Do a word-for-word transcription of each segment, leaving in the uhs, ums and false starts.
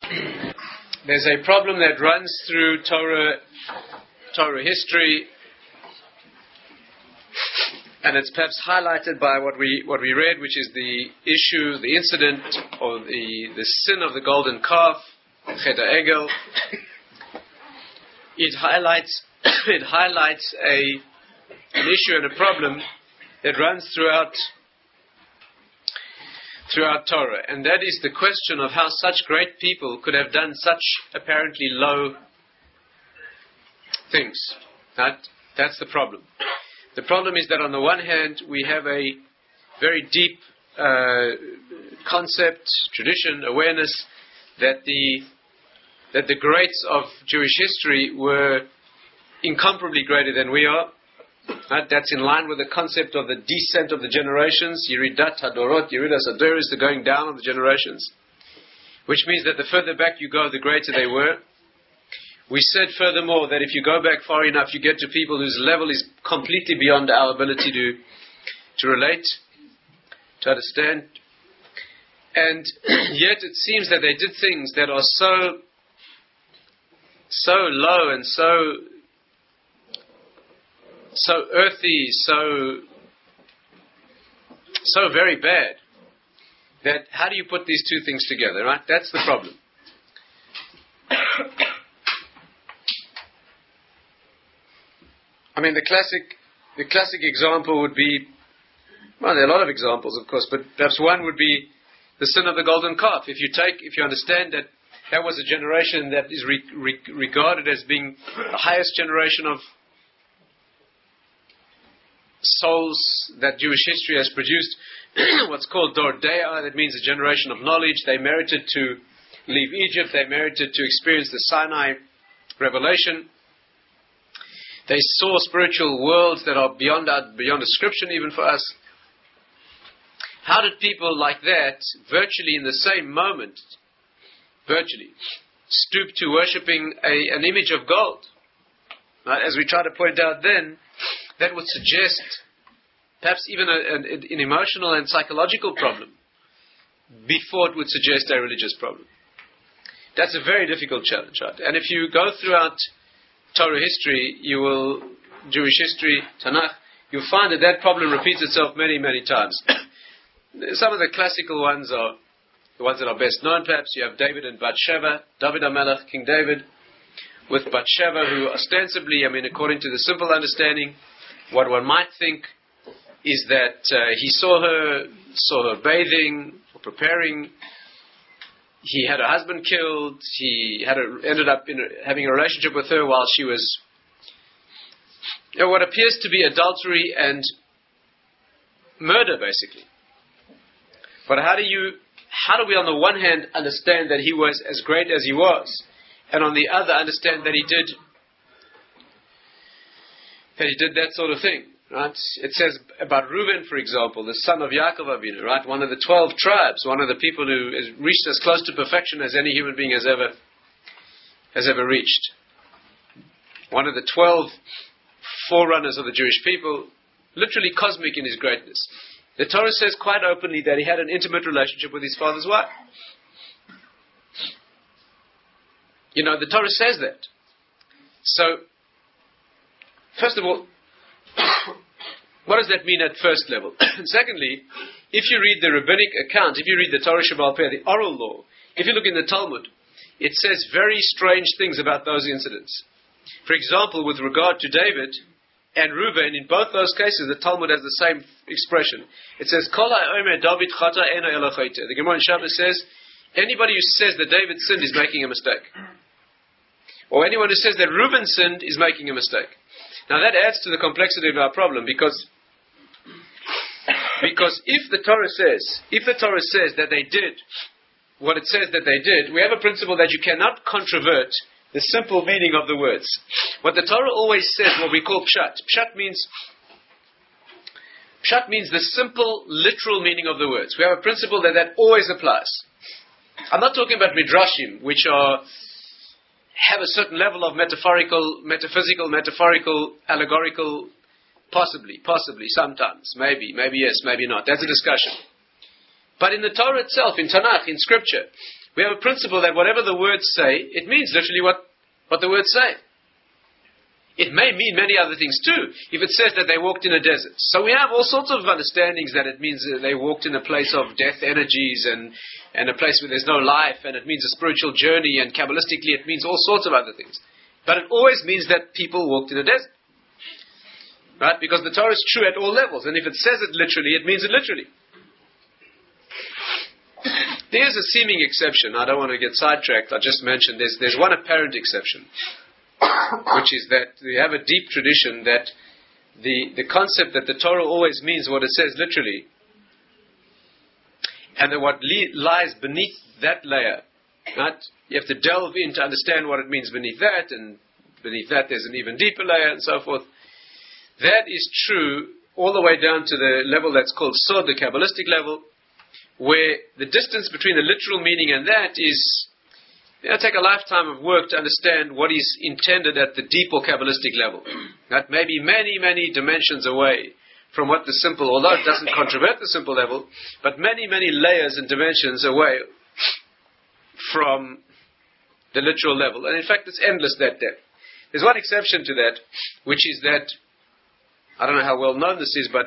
there's a problem that runs through Torah, Torah history, and it's perhaps highlighted by what we what we read, which is the issue, the incident, or the, the sin of the golden calf, Chet HaEgel. It highlights it highlights a an issue and a problem that runs throughout throughout Torah, and that is the question of how such great people could have done such apparently low things. That that's the problem. The problem is that on the one hand we have a very deep uh, concept, tradition, awareness that the that the greats of Jewish history were incomparably greater than we are. Right? That's in line with the concept of the descent of the generations, Yiridat Hadorot, Yiridas Hadoros, the going down of the generations, which means that the further back you go, the greater they were. We said furthermore that if you go back far enough, you get to people whose level is completely beyond our ability to to relate, to understand. And yet it seems that they did things that are so so low and so so earthy, so so very bad, that how do you put these two things together, right? That's the problem. I mean, the classic the classic example would be, well, there are a lot of examples, of course, but perhaps one would be the sin of the golden calf. If you take, if you understand that that was a generation that is re- re- regarded as being the highest generation of souls that Jewish history has produced, what's called Dor De'ah, that means a generation of knowledge. They merited to leave Egypt. They merited to experience the Sinai revelation. They saw spiritual worlds that are beyond our, beyond description even for us. How did people like that, virtually in the same moment, virtually, stoop to worshipping a, an image of gold? Right? As we try to point out then, that would suggest perhaps even a, an, an emotional and psychological problem before it would suggest a religious problem. That's a very difficult challenge, right? And if you go throughout Torah history, you will, Jewish history, Tanakh, you'll find that that problem repeats itself many, many times. Some of the classical ones are the ones that are best known, perhaps. You have David and Bathsheba, David HaMelech, King David, with Bathsheba, who ostensibly, I mean, according to the simple understanding, what one might think is that uh, he saw her, saw her bathing, or preparing. He had her husband killed. He had a, ended up in a, having a relationship with her while she was, you know, what appears to be adultery and murder, basically. But how do you, how do we on the one hand understand that he was as great as he was, and on the other understand that he did, that he did that sort of thing, right? It says about Reuben, for example, the son of Yaakov Avinu, right? One of the twelve tribes, one of the people who has reached as close to perfection as any human being has ever, has ever reached. One of the twelve forerunners of the Jewish people, literally cosmic in his greatness. The Torah says quite openly that he had an intimate relationship with his father's wife. You know, the Torah says that. So, first of all, what does that mean at first level? Secondly, if you read the rabbinic account, if you read the Torah Shebaal Peh, the oral law, if you look in the Talmud, it says very strange things about those incidents. For example, with regard to David and Reuben, in both those cases, the Talmud has the same expression. It says, Kol ha'omer David chata eno elo chayte. The Gemara in Shabbos says, anybody who says that David sinned is making a mistake. Or anyone who says that Reuben sinned is making a mistake. Now that adds to the complexity of our problem, because because if the Torah says, if the Torah says that they did what it says that they did, we have a principle that you cannot controvert the simple meaning of the words. What the Torah always says, what we call pshat. Pshat means pshat means the simple, literal meaning of the words. We have a principle that that always applies. I'm not talking about midrashim, which are have a certain level of metaphorical, metaphysical, metaphorical, allegorical, possibly, possibly, sometimes, maybe, maybe yes, maybe not. That's a discussion. But in the Torah itself, in Tanakh, in Scripture, We have a principle that whatever the words say, it means literally what, what the words say. It may mean many other things too, if it says that they walked in a desert. So we have all sorts of understandings that it means that they walked in a place of death energies and, and a place where there's no life, and it means a spiritual journey, and Kabbalistically it means all sorts of other things. But it always means that people walked in a desert. Right? Because the Torah is true at all levels, and if it says it literally, it means it literally. There's a seeming exception. I don't want to get sidetracked. I just mentioned there's, there's one apparent exception, which is that we have a deep tradition that the, the concept that the Torah always means what it says literally, and that what li- lies beneath that layer, right? You have to delve in to understand what it means beneath that, and beneath that there's an even deeper layer, and so forth. That is true all the way down to the level that's called Sod, the Kabbalistic level, where the distance between the literal meaning and that is, you know, take a lifetime of work to understand what is intended at the deep or Kabbalistic level. That may be many, many dimensions away from what the simple, although it doesn't controvert the simple level, but many, many layers and dimensions away from the literal level. And in fact, it's endless, that depth. There's one exception to that, which is that, I don't know how well known this is, but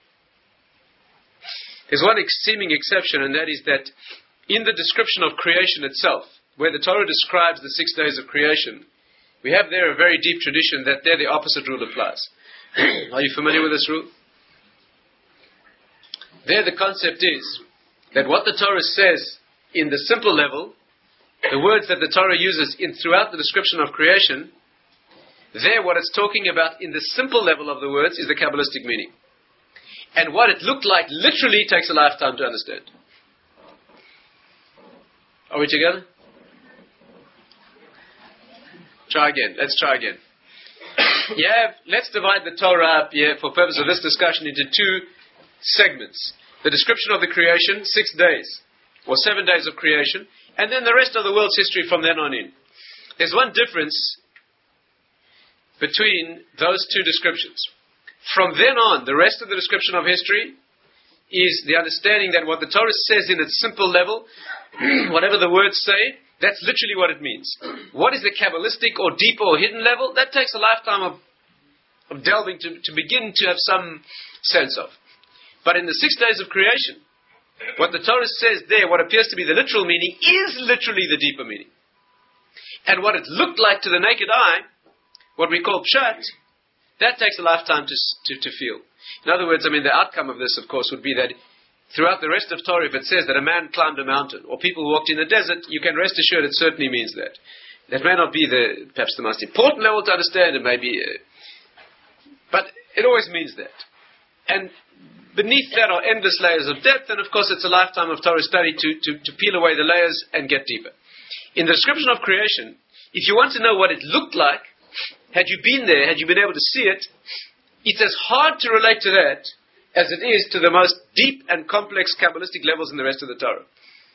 there's one ex- seeming exception, and that is that in the description of creation itself, where the Torah describes the six days of creation, we have there a very deep tradition that there the opposite rule applies. Are you familiar with this rule? There the concept is that what the Torah says in the simple level, the words that the Torah uses in throughout the description of creation, there what it's talking about in the simple level of the words is the Kabbalistic meaning. And what it looked like literally takes a lifetime to understand. Are we together? Try again. Let's try again. You have, let's divide the Torah up here for purpose of this discussion into two segments. The description of the creation, six days, or seven days of creation, and then the rest of the world's history from then on in. There's one difference between those two descriptions. From then on, the rest of the description of history is the understanding that what the Torah says in its simple level, whatever the words say, that's literally what it means. What is the Kabbalistic or deeper or hidden level? That takes a lifetime of, of delving to, to begin to have some sense of. But in the six days of creation, what the Torah says there, what appears to be the literal meaning, is literally the deeper meaning. And what it looked like to the naked eye, what we call pshat, that takes a lifetime to, to, to feel. In other words, I mean, the outcome of this, of course, would be that throughout the rest of Torah, if it says that a man climbed a mountain, or people walked in the desert, you can rest assured it certainly means that. That may not be the perhaps the most important level to understand, it may be, uh, but it always means that. And beneath that are endless layers of depth, and of course it's a lifetime of Torah study to, to, to peel away the layers and get deeper. In the description of creation, if you want to know what it looked like, had you been there, had you been able to see it, it's as hard to relate to that as it is to the most deep and complex Kabbalistic levels in the rest of the Torah.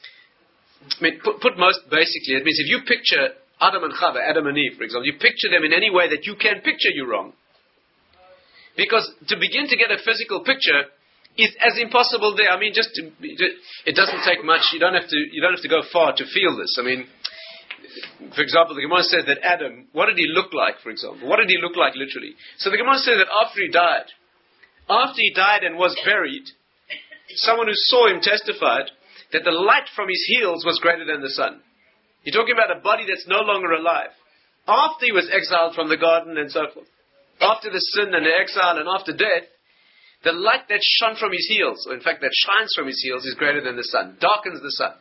I mean, put, put most basically, it means if you picture Adam and Chava, Adam and Eve, for example, you picture them in any way that you can picture, you're wrong. Because to begin to get a physical picture is as impossible there. I mean, just to, it doesn't take much. You don't have to. You don't have to go far to feel this. I mean, for example, the Gemara says that Adam, what did he look like, for example? What did he look like, literally? So the Gemara says that after he died, after he died and was buried, someone who saw him testified that the light from his heels was greater than the sun. You're talking about a body that's no longer alive. After he was exiled from the garden and so forth, after the sin and the exile and after death, the light that shone from his heels, or in fact that shines from his heels, is greater than the sun, darkens the sun.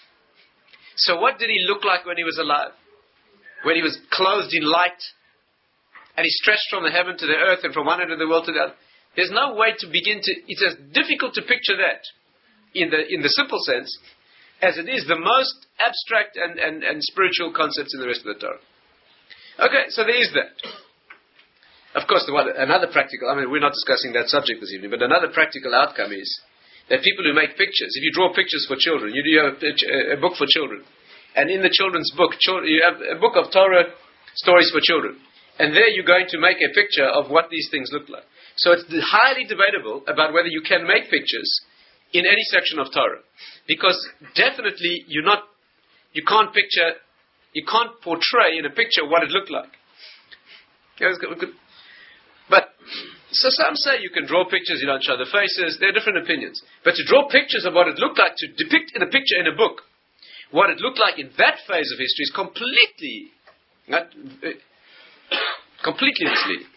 So what did he look like when he was alive? When he was clothed in light, and he stretched from the heaven to the earth and from one end of the world to the other. There's no way to begin to, it's as difficult to picture that in the in the simple sense as it is the most abstract and, and, and spiritual concepts in the rest of the Torah. Okay, so there is that. Of course, the one, another practical, I mean, we're not discussing that subject this evening, but another practical outcome is that people who make pictures, if you draw pictures for children, you do have a, a book for children, and in the children's book, you have a book of Torah stories for children, and there you're going to make a picture of what these things look like. So it's highly debatable about whether you can make pictures in any section of Torah, because definitely you're not you can't picture, you can't portray in a picture what it looked like. But, so some say you can draw pictures, you don't show the faces, there are different opinions. But to draw pictures of what it looked like, to depict in a picture in a book, what it looked like in that phase of history is completely, not, uh, completely misleading.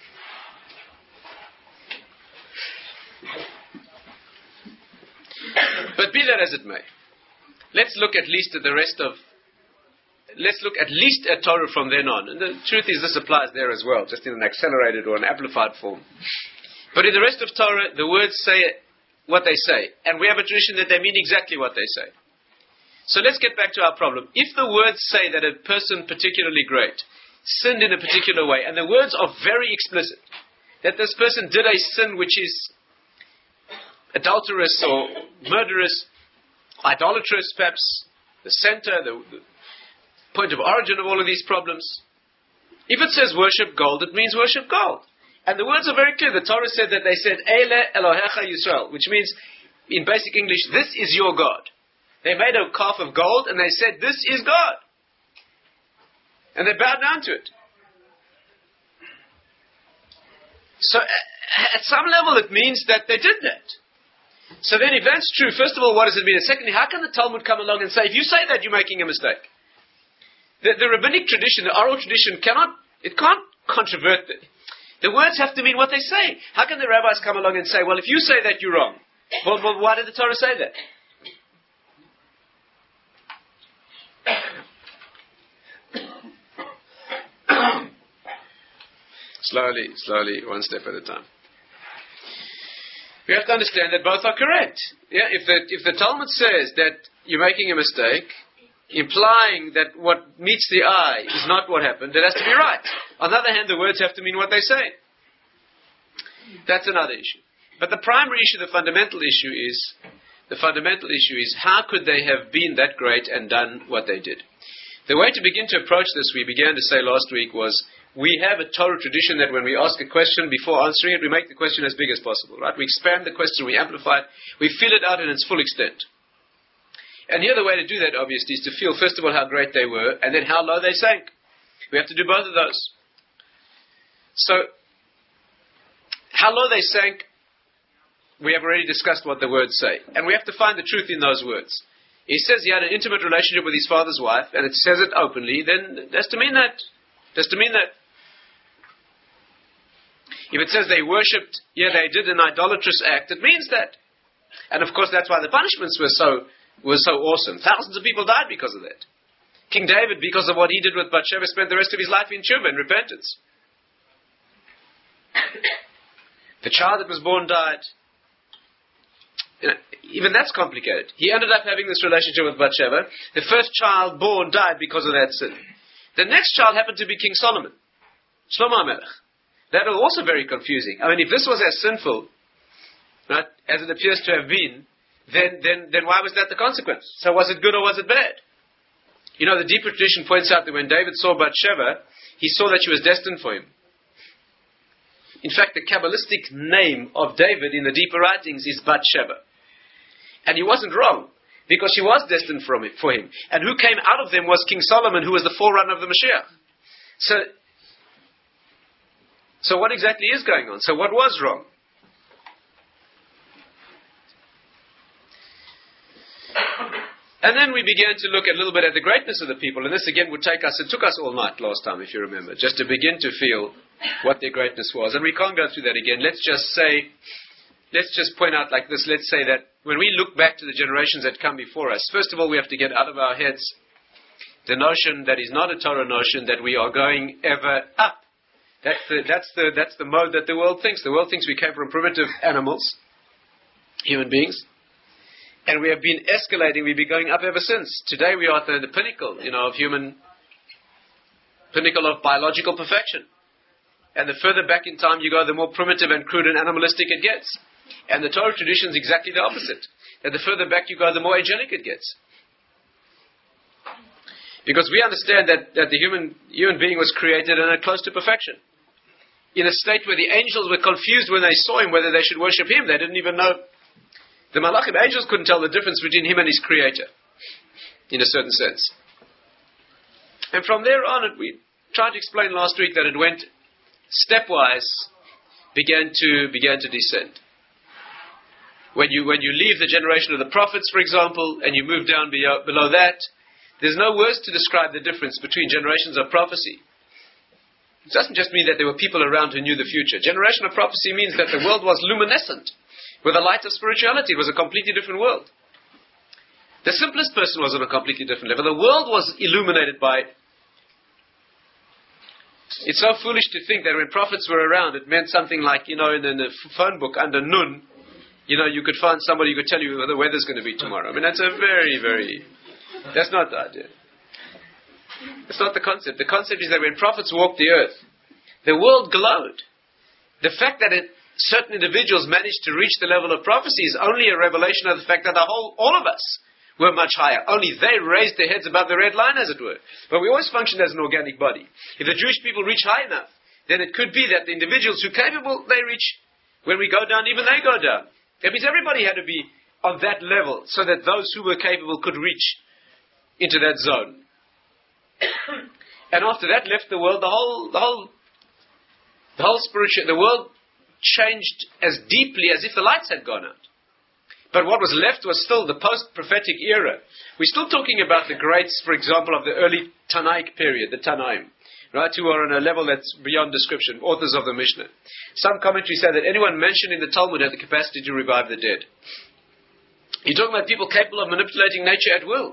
But be that as it may, let's look at least at the rest of, let's look at least at Torah from then on. And the truth is this applies there as well, just in an accelerated or an amplified form. But in the rest of Torah, the words say what they say. And we have a tradition that they mean exactly what they say. So let's get back to our problem. If the words say that a person particularly great sinned in a particular way, and the words are very explicit, that this person did a sin which is adulterous or murderous, idolatrous perhaps, the center, the, the point of origin of all of these problems. If it says worship gold, it means worship gold. And the words are very clear. The Torah said that they said, Eile Elohecha Yisrael, which means, in basic English, this is your God. They made a calf of gold and they said, this is God. And they bowed down to it. So, at some level, it means that they did that. So then, if that's true, first of all, what does it mean? And secondly, how can the Talmud come along and say, if you say that, you're making a mistake? The, the rabbinic tradition, the oral tradition, cannot, it can't controvert it. The words have to mean what they say. How can the rabbis come along and say, well, if you say that, you're wrong? Well, well why did the Torah say that? Slowly, slowly, one step at a time. We have to understand that both are correct. Yeah, if the if the Talmud says that you're making a mistake, implying that what meets the eye is not what happened, it has to be right. On the other hand, the words have to mean what they say. That's another issue. But the primary issue, the fundamental issue is, the fundamental issue is how could they have been that great and done what they did? The way to begin to approach this, we began to say last week, was we have a Torah tradition that when we ask a question, before answering it, we make the question as big as possible, right? We expand the question, we amplify it, we fill it out in its full extent. And the other way to do that, obviously, is to feel, first of all, how great they were, and then how low they sank. We have to do both of those. So, how low they sank, we have already discussed what the words say. And we have to find the truth in those words. He says he had an intimate relationship with his father's wife, and it says it openly, then that's to mean that. That's to mean that. If it says they worshipped, yeah, they did an idolatrous act, it means that. And of course, that's why the punishments were so was so awesome. Thousands of people died because of that. King David, because of what he did with Bathsheba, spent the rest of his life in tshuva and repentance. The child that was born died. You know, even that's complicated. He ended up having this relationship with Bathsheba. The first child born died because of that sin. The next child happened to be King Solomon, Shlomo HaMelech. That was also very confusing. I mean, if this was as sinful, right, as it appears to have been, then, then, then why was that the consequence? So was it good or was it bad? You know, the deeper tradition points out that when David saw Bathsheba, he saw that she was destined for him. In fact, the Kabbalistic name of David in the deeper writings is Bathsheba. And he wasn't wrong, because she was destined for him, for him. And who came out of them was King Solomon, who was the forerunner of the Mashiach. So, so what exactly is going on? So what was wrong? And then we began to look a little bit at the greatness of the people. And this again would take us, it took us all night last time, if you remember, just to begin to feel what their greatness was. And we can't go through that again. Let's just say, let's just point out like this. Let's say that when we look back to the generations that come before us, first of all, we have to get out of our heads the notion that is not a Torah notion that we are going ever up. That's the, that's the, that's the mode that the world thinks. The world thinks we came from primitive animals, human beings. And we have been escalating, we've been going up ever since. Today we are at the, the pinnacle, you know, of human, pinnacle of biological perfection. And the further back in time you go, the more primitive and crude and animalistic it gets. And the Torah tradition is exactly the opposite. That the further back you go, the more angelic it gets. Because we understand that, that the human, human being was created in a close to perfection. In a state where the angels were confused when they saw him, whether they should worship him. They didn't even know. The Malachim, angels couldn't tell the difference between him and his creator, in a certain sense. And from there on, it, we tried to explain last week that it went stepwise, began to began to descend. When you when you leave the generation of the prophets, for example, and you move down below, below that, there's no words to describe the difference between generations of prophecy. It doesn't just mean that there were people around who knew the future. Generation of prophecy means that the world was luminescent with the light of spirituality. It was a completely different world. The simplest person was on a completely different level. The world was illuminated by... It's so foolish to think that when prophets were around, it meant something like, you know, in, in a phone book under Nun, you know, you could find somebody who could tell you what the weather's going to be tomorrow. I mean, that's a very, very... That's not the idea. It's not the concept. The concept is that when prophets walked the earth, the world glowed. The fact that it, certain individuals managed to reach the level of prophecy is only a revelation of the fact that the whole, all of us were much higher. Only they raised their heads above the red line, as it were. But we always functioned as an organic body. If the Jewish people reach high enough, then it could be that the individuals who are capable, they reach. When we go down, even they go down. That means everybody had to be on that level so that those who were capable could reach into that zone. And after that left the world, the whole, the whole, the whole spiritual, the world changed as deeply as if the lights had gone out. But what was left was still the post-prophetic era. We're still talking about the greats, for example, of the early Tanaic period, the Tanaim, right, who are on a level that's beyond description, authors of the Mishnah. Some commentaries say that anyone mentioned in the Talmud had the capacity to revive the dead. You're talking about people capable of manipulating nature at will.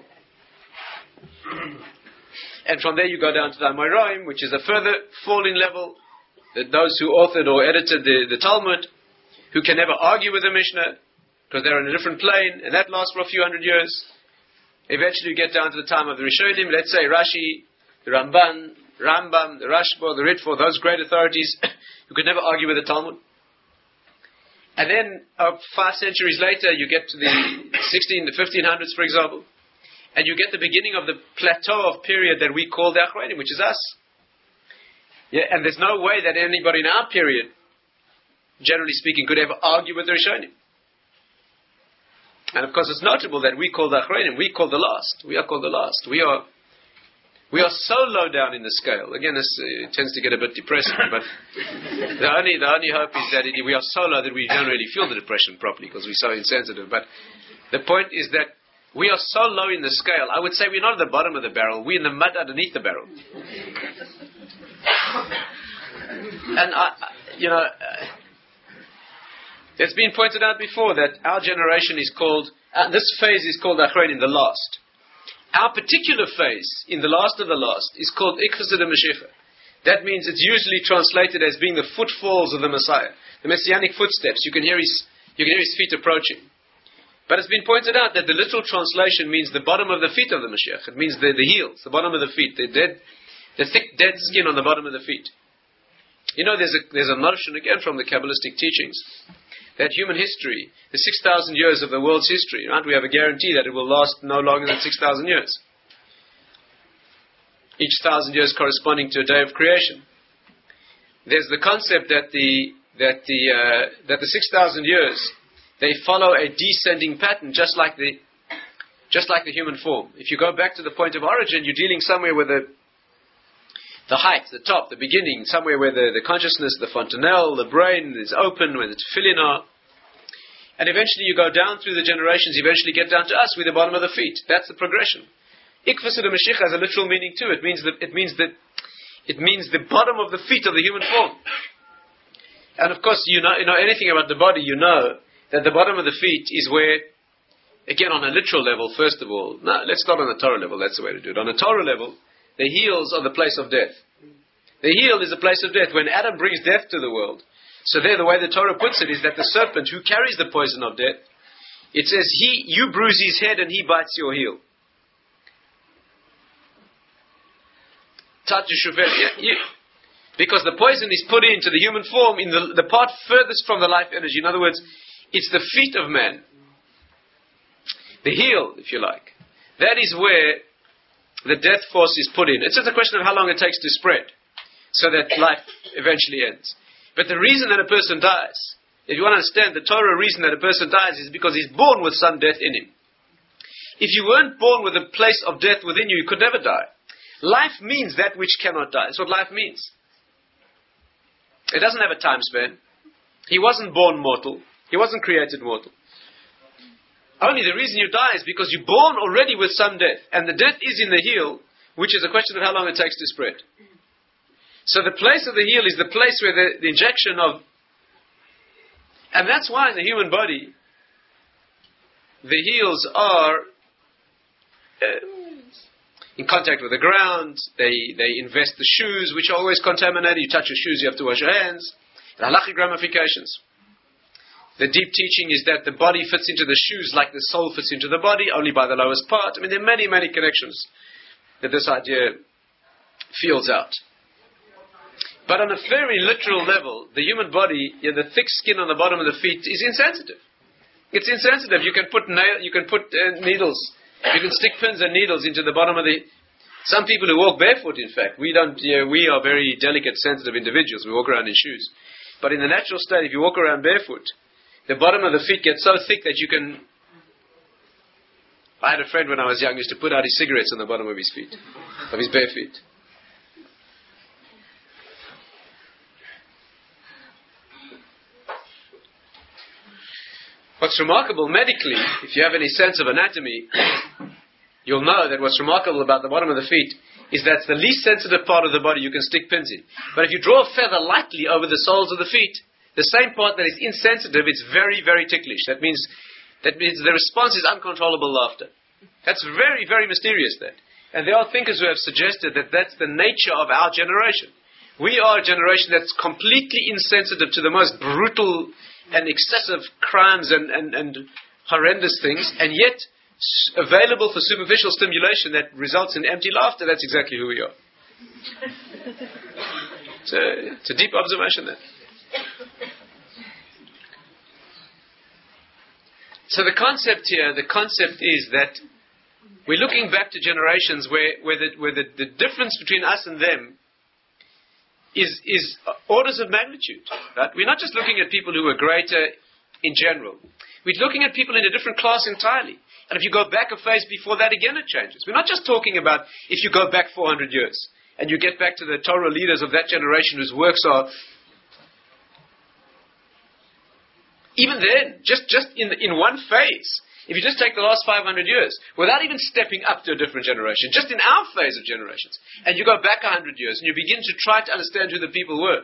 And from there you go down to the Amoraim, which is a further falling level, that those who authored or edited the, the Talmud, who can never argue with the Mishnah, because they're on a different plane, and that lasts for a few hundred years. Eventually you get down to the time of the Rishonim, let's say Rashi, the Ramban, Rambam, the Rashba, the Ritva, those great authorities who could never argue with the Talmud. And then uh, five centuries later you get to the sixteen, the fifteen hundreds, for example, and you get the beginning of the plateau of period that we call the Achronim, which is us. Yeah, and there's no way that anybody in our period, generally speaking, could ever argue with the Rishonim. And of course it's notable that we call the Achronim, we call the last. We are called the last. We are we are so low down in the scale. Again, this uh, it tends to get a bit depressing, but the only the only hope is that it, we are so low that we don't really feel the depression properly because we're so insensitive. But the point is that we are so low in the scale. I would say we're not at the bottom of the barrel. We're in the mud underneath the barrel. And, I, you know, uh, it's been pointed out before that our generation is called, uh, this phase is called Achronim, the last. Our particular phase, in the last of the last, is called Ikvasud HaMashiach. That means it's usually translated as being the footfalls of the Messiah. The Messianic footsteps. You can hear his, you can hear his feet approaching. But it's been pointed out that the literal translation means the bottom of the feet of the Mashiach. It means the, the heels, the bottom of the feet, the dead, the thick dead skin on the bottom of the feet. You know, there's a there's a notion again from the Kabbalistic teachings that human history, the six thousand years of the world's history, right? We have a guarantee that it will last no longer than six thousand years. Each thousand years corresponding to a day of creation. There's the concept that the that the uh, that the six thousand years, they follow a descending pattern, just like the, just like the human form. If you go back to the point of origin, you're dealing somewhere where the, the height, the top, the beginning, somewhere where the, the consciousness, the fontanelle, the brain is open, where the tefillin are. And eventually you go down through the generations, eventually get down to us, with the bottom of the feet. That's the progression. Ikvasud HaMashiach has a literal meaning too. It means that, it means that, it means the bottom of the feet of the human form. And of course, you know, you know anything about the body, you know that the bottom of the feet is where, again on a literal level, first of all, no, let's start on the Torah level, that's the way to do it. On a Torah level, the heels are the place of death. The heel is the place of death. When Adam brings death to the world, so there the way the Torah puts it is that the serpent who carries the poison of death, it says, he, you bruise his head and he bites your heel. Because the poison is put into the human form in the, the part furthest from the life energy. In other words, it's the feet of man. The heel, if you like. That is where the death force is put in. It's just a question of how long it takes to spread so that life eventually ends. But the reason that a person dies, if you want to understand the Torah reason that a person dies is because he's born with some death in him. If you weren't born with a place of death within you, you could never die. Life means that which cannot die. That's what life means. It doesn't have a time span. He wasn't born mortal. He wasn't created mortal. Only the reason you die is because you're born already with some death. And the death is in the heel, which is a question of how long it takes to spread. So the place of the heel is the place where the, the injection of... And that's why in the human body, the heels are uh, in contact with the ground. They they invest the shoes, which are always contaminated. You touch your shoes, you have to wash your hands. The halachic ramifications. The deep teaching is that the body fits into the shoes like the soul fits into the body, only by the lowest part. I mean, there are many, many connections that this idea feels out. But on a very literal level, the human body, yeah, the thick skin on the bottom of the feet is insensitive. It's insensitive. You can put nail, you can put uh, needles, you can stick pins and needles into the bottom of the... Some people who walk barefoot, in fact, we don't. Yeah, we are very delicate, sensitive individuals. We walk around in shoes. But in the natural state, if you walk around barefoot, the bottom of the feet gets so thick that you can... I had a friend when I was young who used to put out his cigarettes on the bottom of his feet, of his bare feet. What's remarkable medically, if you have any sense of anatomy, you'll know that what's remarkable about the bottom of the feet is that's the least sensitive part of the body you can stick pins in. But if you draw a feather lightly over the soles of the feet, the same part that is insensitive, it's very, very ticklish. That means that means the response is uncontrollable laughter. That's very, very mysterious, that. And there are thinkers who have suggested that that's the nature of our generation. We are a generation that's completely insensitive to the most brutal and excessive crimes and, and, and horrendous things, and yet s- available for superficial stimulation that results in empty laughter. That's exactly who we are. It's a, it's a deep observation there. So the concept here, the concept is that we're looking back to generations where, where, the, where the, the difference between us and them is is orders of magnitude. Right? We're not just looking at people who are greater in general. We're looking at people in a different class entirely. And if you go back a phase before that, again it changes. We're not just talking about if you go back four hundred years and you get back to the Torah leaders of that generation whose works are... Even then, just, just in, in one phase, if you just take the last five hundred years, without even stepping up to a different generation, just in our phase of generations, and you go back one hundred years, and you begin to try to understand who the people were.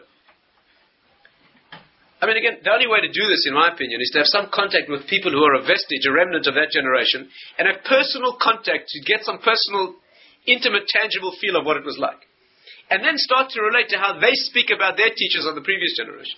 I mean, again, the only way to do this, in my opinion, is to have some contact with people who are a vestige, a remnant of that generation, and have personal contact to get some personal, intimate, tangible feel of what it was like. And then start to relate to how they speak about their teachers of the previous generation.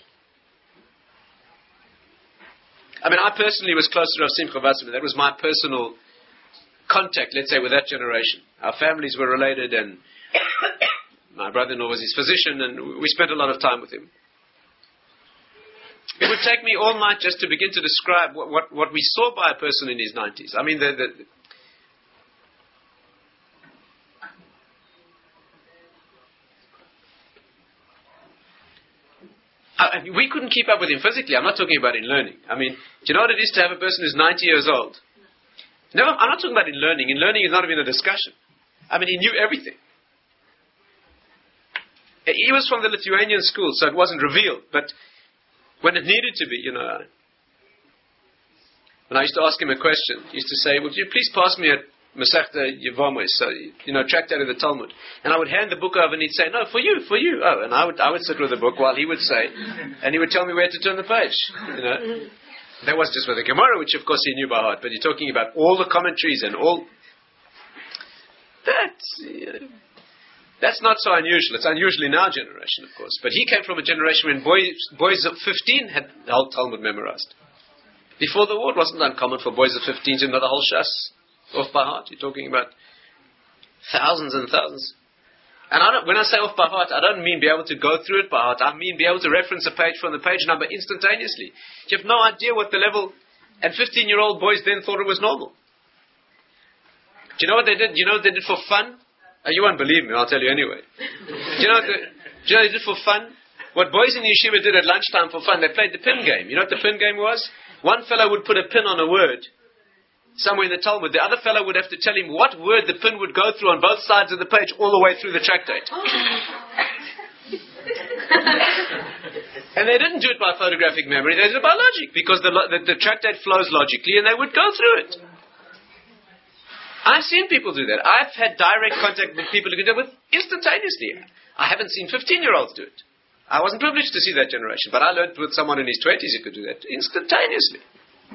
I mean, I personally was close to Rav Simcha Wasserman. That was my personal contact, let's say, with that generation. Our families were related, and my brother-in-law was his physician, and we spent a lot of time with him. It would take me all night just to begin to describe what, what, what we saw by a person in his nineties. I mean, the... the I mean, we couldn't keep up with him physically. I'm not talking about in learning. I mean, do you know what it is to have a person who's ninety years old? No, I'm not talking about in learning. In learning is not even a discussion. I mean, he knew everything. He was from the Lithuanian school, so it wasn't revealed. But when it needed to be, you know. When I used to ask him a question, he used to say, would you please pass me a Masechta Yevamos, so, you know, tracked out of the Talmud. And I would hand the book over and he'd say, no, for you, for you. Oh, and I would I would sit with the book while he would say, and he would tell me where to turn the page. You know, that was just for the Gemara, which of course he knew by heart, but you're talking about all the commentaries and all. That, uh, that's not so unusual. It's unusual in our generation, of course. But he came from a generation when boys, boys of fifteen had the whole Talmud memorized. Before the war, it wasn't uncommon for boys of fifteen to know the whole Shas off by heart. You're talking about thousands and thousands. And I don't, when I say off by heart, I don't mean be able to go through it by heart. I mean be able to reference a page from the page number instantaneously. You have no idea what the level... And fifteen-year-old boys then thought it was normal. Do you know what they did? Do you know what they did for fun? Oh, you won't believe me, I'll tell you anyway. Do you know what, the, do you know what they did for fun? What boys in yeshiva did at lunchtime for fun, they played the pin game. You know what the pin game was? One fellow would put a pin on a word, somewhere in the Talmud, the other fellow would have to tell him what word the pin would go through on both sides of the page all the way through the tractate. And they didn't do it by photographic memory, they did it by logic, because the, the, the tractate flows logically and they would go through it. I've seen people do that. I've had direct contact with people who could do it instantaneously. I haven't seen fifteen-year-olds do it. I wasn't privileged to see that generation, but I learned with someone in his twenties who could do that instantaneously.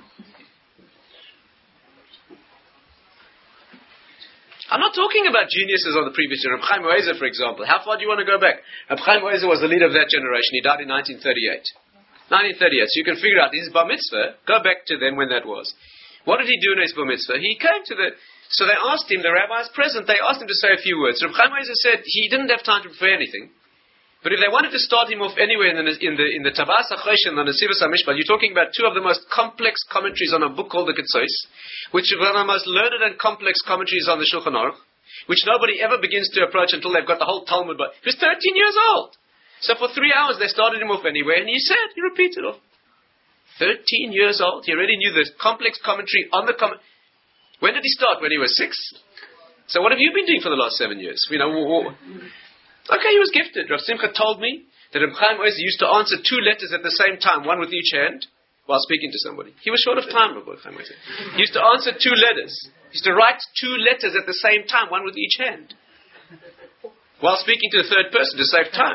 I'm not talking about geniuses of the previous generation. Reb Chaim Oezer, for example. How far do you want to go back? Reb Chaim Oezer was the leader of that generation. He died in nineteen thirty-eight. nineteen thirty-eight. So you can figure out his bar mitzvah. Go back to then when that was. What did he do in his bar mitzvah? He came to the... So they asked him, the rabbis present, they asked him to say a few words. Reb Chaim Oezer said he didn't have time to prepare anything. But if they wanted to start him off anywhere in the in the in the Tabas HaChoshen and the Sivas HaMishpat, you're talking about two of the most complex commentaries on a book called the Ketzois, which are one of the most learned and complex commentaries on the Shulchan Aruch, which nobody ever begins to approach until they've got the whole Talmud. But he was thirteen years old. So for three hours they started him off anywhere, and he said, he repeated off. thirteen years old, he already knew the complex commentary on the comment. When did he start? When he was six? So what have you been doing for the last seven years? You know, okay, he was gifted. Rav Simcha told me that Reb Chaim Oezer used to answer two letters at the same time, one with each hand, while speaking to somebody. He was short of time, Reb Chaim Oezer. He used to answer two letters. He used to write two letters at the same time, one with each hand, while speaking to a third person to save time.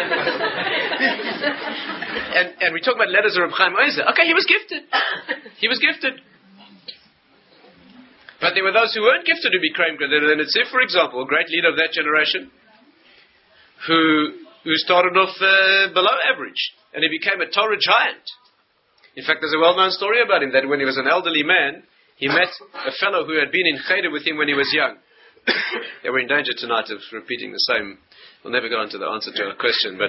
and, and we talk about letters of Reb Chaim Oezer. Okay, he was gifted. He was gifted. But there were those who weren't gifted to be Kraim Gadol. And it's if, for example, a great leader of that generation, who who started off uh, below average, and he became a Torah giant. In fact, there's a well-known story about him, that when he was an elderly man, he met a fellow who had been in Cheder with him when he was young. They were in danger tonight of repeating the same. We'll never go on to the answer to our question, but...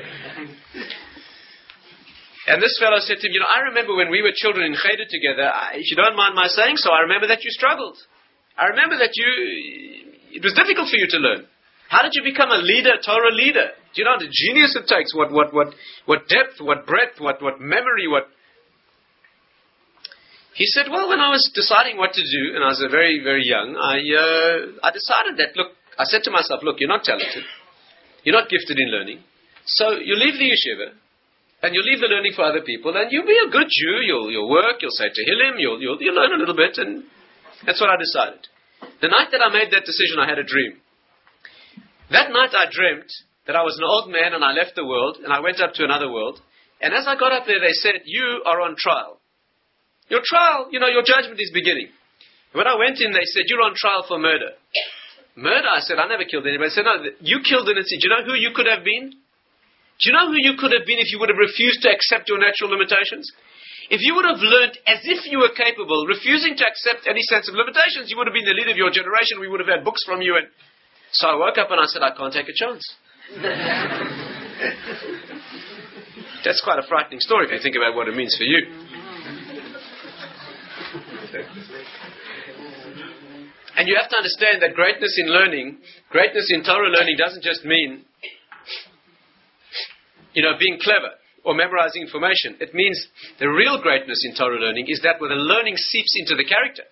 And this fellow said to him, you know, I remember when we were children in Cheder together, I, if you don't mind my saying so, I remember that you struggled. I remember that you, it was difficult for you to learn. How did you become a leader, Torah leader? Do you know the genius it takes? What, what, what, what depth, what breadth, what, what memory, what... He said, well, when I was deciding what to do, and I was a very, very young, I, uh, I decided that, look, I said to myself, look, you're not talented. You're not gifted in learning. So you leave the yeshiva, and you leave the learning for other people, and you'll be a good Jew, you'll, you'll work, you'll say Tehillim, you'll, you'll, you'll learn a little bit, and that's what I decided. The night that I made that decision, I had a dream. That night I dreamt that I was an old man and I left the world, and I went up to another world, and as I got up there, they said, you are on trial. Your trial, you know, your judgment is beginning. When I went in, they said, you're on trial for murder. Murder? I said, I never killed anybody. They said, no, you killed an innocent. Do you know who you could have been? Do you know who you could have been if you would have refused to accept your natural limitations? If you would have learned as if you were capable, refusing to accept any sense of limitations, you would have been the leader of your generation. We would have had books from you. And so I woke up and I said, I can't take a chance. That's quite a frightening story if you think about what it means for you. And you have to understand that greatness in learning, greatness in Torah learning doesn't just mean, you know, being clever or memorizing information. It means the real greatness in Torah learning is that where the learning seeps into the character.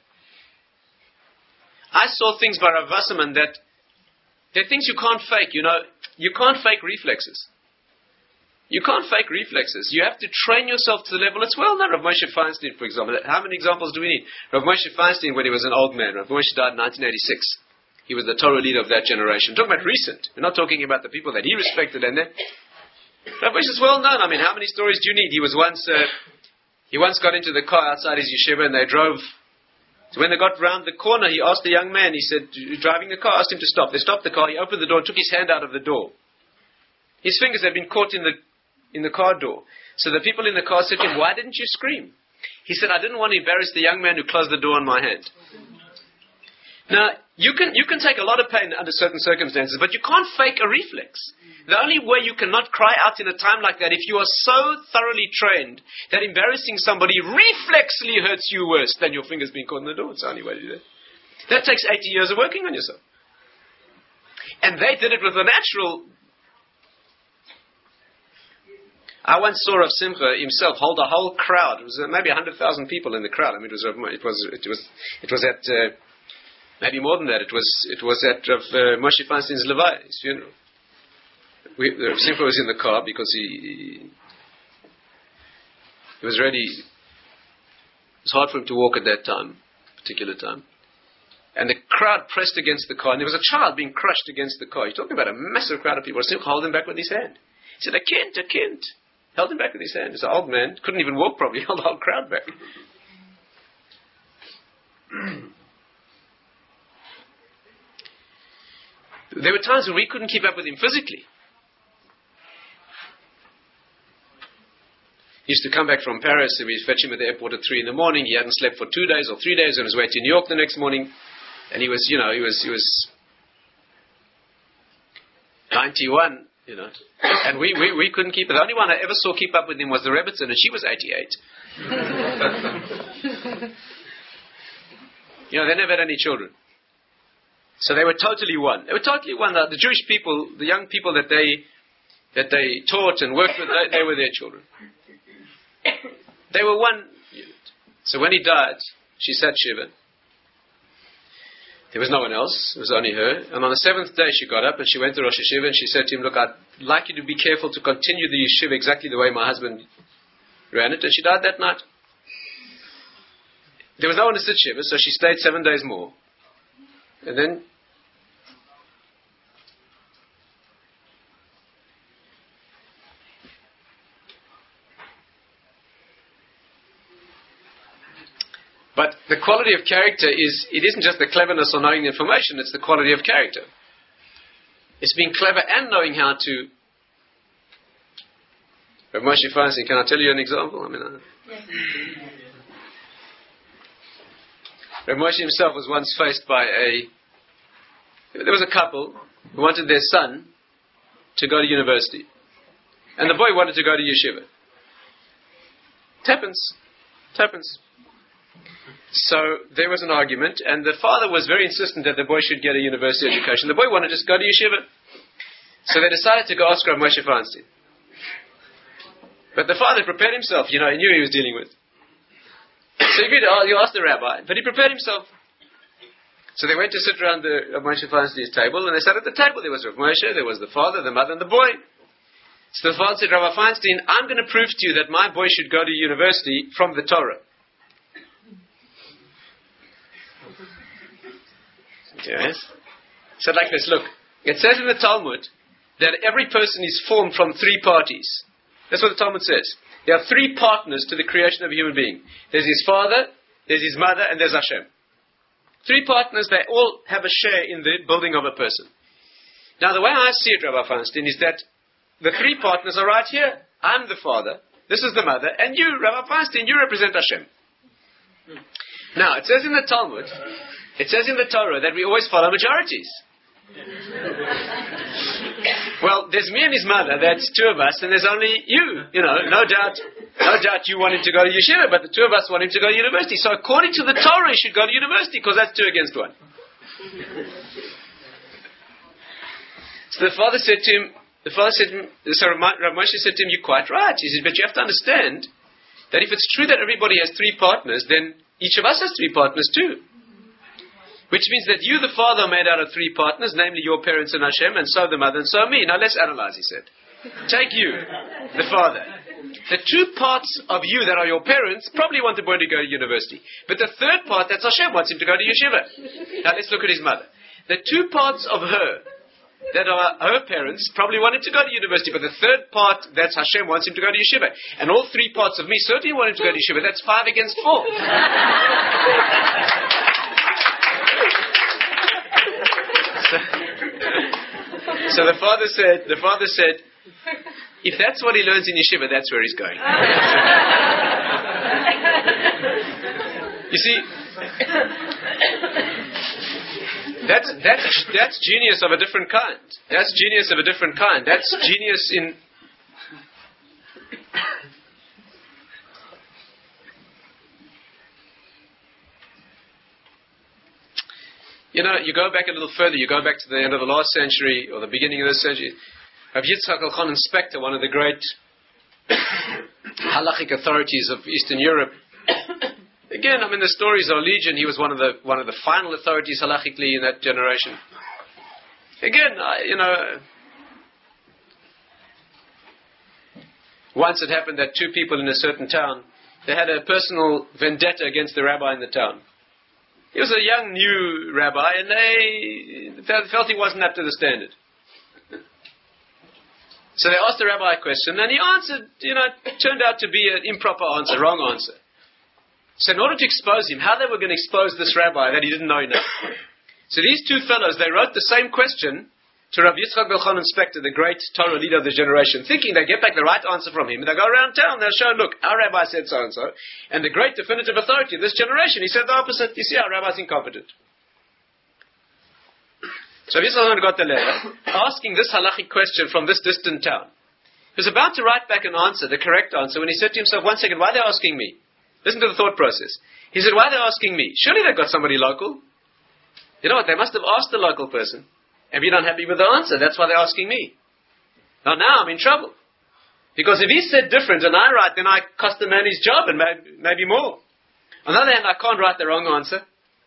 I saw things by Rav Wasserman that there are things you can't fake. You know, you can't fake reflexes. You can't fake reflexes. You have to train yourself to the level. It's well known. Rav Moshe Feinstein, for example. How many examples do we need? Rav Moshe Feinstein, when he was an old man, Rav Moshe died in nineteen eighty-six. He was the Torah leader of that generation. We're talking about recent. We're not talking about the people that he respected. And then Rav Moshe is well known. I mean, how many stories do you need? He was once, uh, he once got into the car outside his yeshiva, and they drove. So when they got round the corner, he asked the young man. He said, driving the car, asked him to stop. They stopped the car. He opened the door, took his hand out of the door. His fingers had been caught in the in the car door. So the people in the car said to him, why didn't you scream? He said, I didn't want to embarrass the young man who closed the door on my hand. Now, you can you can take a lot of pain under certain circumstances, but you can't fake a reflex. The only way you cannot cry out in a time like that, if you are so thoroughly trained that embarrassing somebody reflexly hurts you worse than your fingers being caught in the door. It's the only way to do that. That takes eighty years of working on yourself. And they did it with a natural... I once saw Rav Simcha himself hold a whole crowd. It was uh, maybe a hundred thousand people in the crowd. I mean, it was it was it was it was at uh, maybe more than that. It was it was at Rav uh, Moshe Feinstein's Levai, his funeral. We, Rav Simcha was in the car because he he was really. It was hard for him to walk at that time, particular time. And the crowd pressed against the car, and there was a child being crushed against the car. You're talking about a massive crowd of people. Simcha held him back with his hand. He said, a kind, a kind. Held him back with his hand. He's an old man, couldn't even walk properly, held the whole crowd back. There were times when we couldn't keep up with him physically. He used to come back from Paris, and we'd fetch him at the airport at three in the morning. He hadn't slept for two days or three days on his way to New York the next morning. And he was, you know, he was, he was ninety-one, you know. And we, we, we couldn't keep it. The only one I ever saw keep up with him was the Rebbitzin, and she was eighty-eight. You know, they never had any children. So they were totally one. They were totally one. The, the Jewish people, the young people that they, that they taught and worked with, they, they were their children. They were one unit. So when he died, she sat Shiva. There was no one else. It was only her. And on the seventh day, she got up and she went to Rosh Hashiva and she said to him, look, I'd like you to be careful to continue the yeshiva exactly the way my husband ran it. And she died that night. There was no one to sit Shiva, so she stayed seven days more. And then But the quality of character is, it isn't just the cleverness or knowing the information, it's the quality of character. It's being clever and knowing how to. Rav Moshe Feinstein, can I tell you an example? I mean, uh, yes. Rav Moshe himself was once faced by a, there was a couple who wanted their son to go to university. And the boy wanted to go to yeshiva. It happens. It happens. So there was an argument, and the father was very insistent that the boy should get a university education. The boy wanted to just go to yeshiva. So they decided to go ask Rav Moshe Feinstein. But the father prepared himself, you know, he knew he was dealing with. So he agreed, oh, you asked the rabbi, but he prepared himself. So they went to sit around the Rav Moshe Feinstein's table, and they sat at the table. There was Rav Moshe, there was the father, the mother, and the boy. So the father said, Rabbi Feinstein, I'm going to prove to you that my boy should go to university from the Torah. Yes. So like this, look, it says in the Talmud that every person is formed from three parties. That's what the Talmud says. There are three partners to the creation of a human being. There's his father, there's his mother, and there's Hashem. Three partners, they all have a share in the building of a person. Now the way I see it, Rabbi Feinstein, is that the three partners are right here. I'm the father, this is the mother, and you, Rabbi Feinstein, you represent Hashem. Now, it says in the Talmud, it says in the Torah that we always follow majorities. Well, there's me and his mother, that's two of us, and there's only you. You know, no doubt, no doubt you want him to go to yeshiva, but the two of us want him to go to university. So according to the Torah, he should go to university, because that's two against one. So the father said to him, the father said to him, so Rav Moshe said to him, you're quite right. He said, but you have to understand that if it's true that everybody has three partners, then each of us has three partners too. Which means that you, the father, are made out of three partners, namely your parents and Hashem, and so the mother, and so me. Now let's analyze, he said. Take you, the father. The two parts of you that are your parents probably want the boy to go to university. But the third part, that's Hashem, wants him to go to yeshiva. Now let's look at his mother. The two parts of her that are her parents probably wanted to go to university, but the third part, that's Hashem, wants him to go to yeshiva. And all three parts of me certainly want him to go to yeshiva. That's five against four. So, so the father said, the father said, if that's what he learns in yeshiva, that's where he's going. You see, that's that's that's genius of a different kind. That's genius of a different kind. That's genius in. You know, you go back a little further, you go back to the end of the last century, or the beginning of this century. Rav Yitzchak Elchanan Spector, one of the great halachic authorities of Eastern Europe. Again, I mean, the stories are legion. He was one of the one of the final authorities halachically in that generation. Again, I, you know, once it happened that two people in a certain town, they had a personal vendetta against the rabbi in the town. He was a young, new rabbi, and they felt he wasn't up to the standard. So they asked the rabbi a question, and he answered, you know, it turned out to be an improper answer, wrong answer. So in order to expose him, how they were going to expose this rabbi that he didn't know enough. So these two fellows, they wrote the same question to Rabbi Yitzchak Elchanan Spector, the great Torah leader of the generation, thinking they get back the right answer from him. And they go around town, they'll show, look, our rabbi said so-and-so, and the great definitive authority of this generation, he said the opposite. You see, our rabbi's incompetent. So Rabbi Yitzchak Elchanan got the letter, asking this halachic question from this distant town. He was about to write back an answer, the correct answer, when he said to himself, one second, why are they asking me? Listen to the thought process. He said, why are they asking me? Surely they've got somebody local. You know what, they must have asked the local person. If you're not happy with the answer, that's why they're asking me. Now, now I'm in trouble. Because if he said different and I write, then I cost the man his job and maybe, maybe more. On the other hand, I can't write the wrong answer.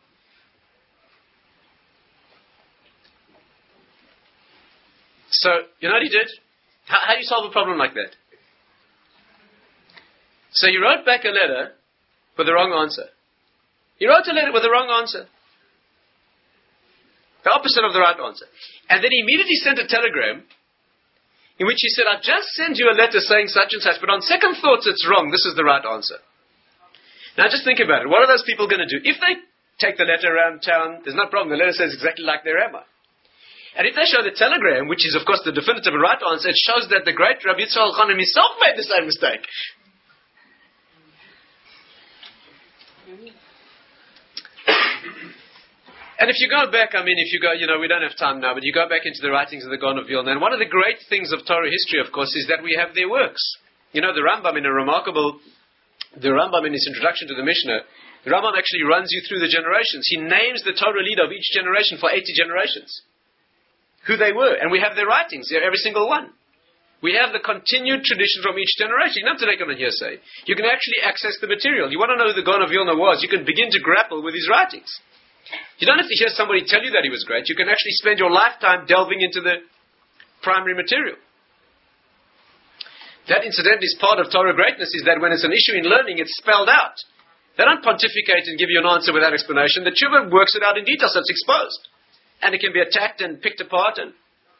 So, you know what he did? How, how do you solve a problem like that? So he wrote back a letter with the wrong answer. He wrote a letter with the wrong answer. The opposite of the right answer. And then he immediately sent a telegram in which he said, I've just sent you a letter saying such and such, but on second thoughts it's wrong. This is the right answer. Now just think about it. What are those people going to do? If they take the letter around town, there's no problem. The letter says exactly like their rabbi. And if they show the telegram, which is of course the definitive and right answer, it shows that the great Rabbi Yitzchak Elchanan himself made the same mistake. And if you go back, I mean, if you go, you know, we don't have time now, but you go back into the writings of the Gaon of Vilna, and one of the great things of Torah history, of course, is that we have their works. You know, the Rambam in a remarkable, the Rambam in his introduction to the Mishnah, the Rambam actually runs you through the generations. He names the Torah leader of each generation for eighty generations. Who they were. And we have their writings, every single one. We have the continued tradition from each generation. You don't have to take it on hearsay. You can actually access the material. You want to know who the Gaon of Vilna was, you can begin to grapple with his writings. You don't have to hear somebody tell you that he was great. You can actually spend your lifetime delving into the primary material. That, incidentally, is part of Torah greatness, is that when it's an issue in learning, it's spelled out. They don't pontificate and give you an answer without explanation. The Tshuva works it out in detail, so it's exposed. And it can be attacked and picked apart. And,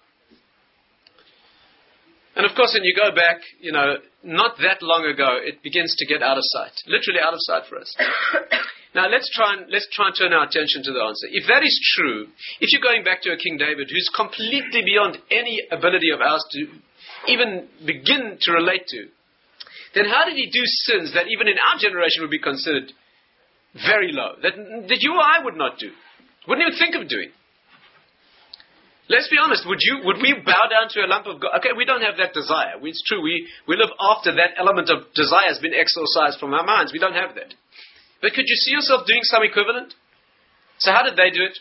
and of course, when you go back, you know, not that long ago, it begins to get out of sight. Literally out of sight for us. Now let's try and let's try and turn our attention to the answer. If that is true, if you're going back to a King David who's completely beyond any ability of ours to even begin to relate to, then how did he do sins that even in our generation would be considered very low, that, that you or I would not do, wouldn't even think of doing? Let's be honest, would you, would we bow down to a lump of gold? Okay, we don't have that desire. It's true, we, we live after that element of desire has been exorcised from our minds. We don't have that. But could you see yourself doing some equivalent? So how did they do it?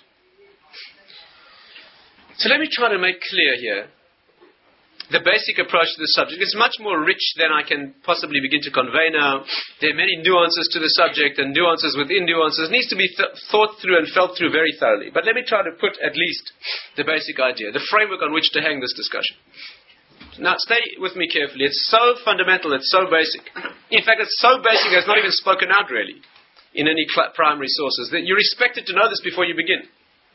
So let me try to make clear here the basic approach to the subject. It's much more rich than I can possibly begin to convey now. There are many nuances to the subject and nuances within nuances. It needs to be th- thought through and felt through very thoroughly. But let me try to put at least the basic idea, the framework on which to hang this discussion. Now, stay with me carefully. It's so fundamental, it's so basic. In fact, it's so basic it's not even spoken out really in any cl- primary sources. That you're expected to know this before you begin.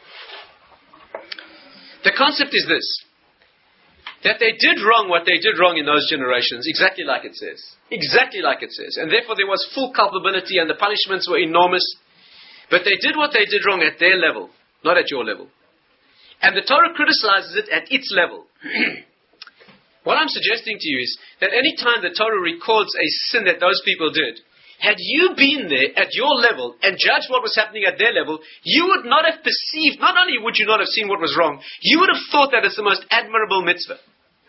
The concept is this, that they did wrong what they did wrong in those generations, exactly like it says. Exactly like it says. And therefore there was full culpability and the punishments were enormous. But they did what they did wrong at their level, not at your level. And the Torah criticizes it at its level. What I'm suggesting to you is that any time the Torah records a sin that those people did, had you been there at your level and judged what was happening at their level, you would not have perceived, not only would you not have seen what was wrong, you would have thought that it's the most admirable mitzvah.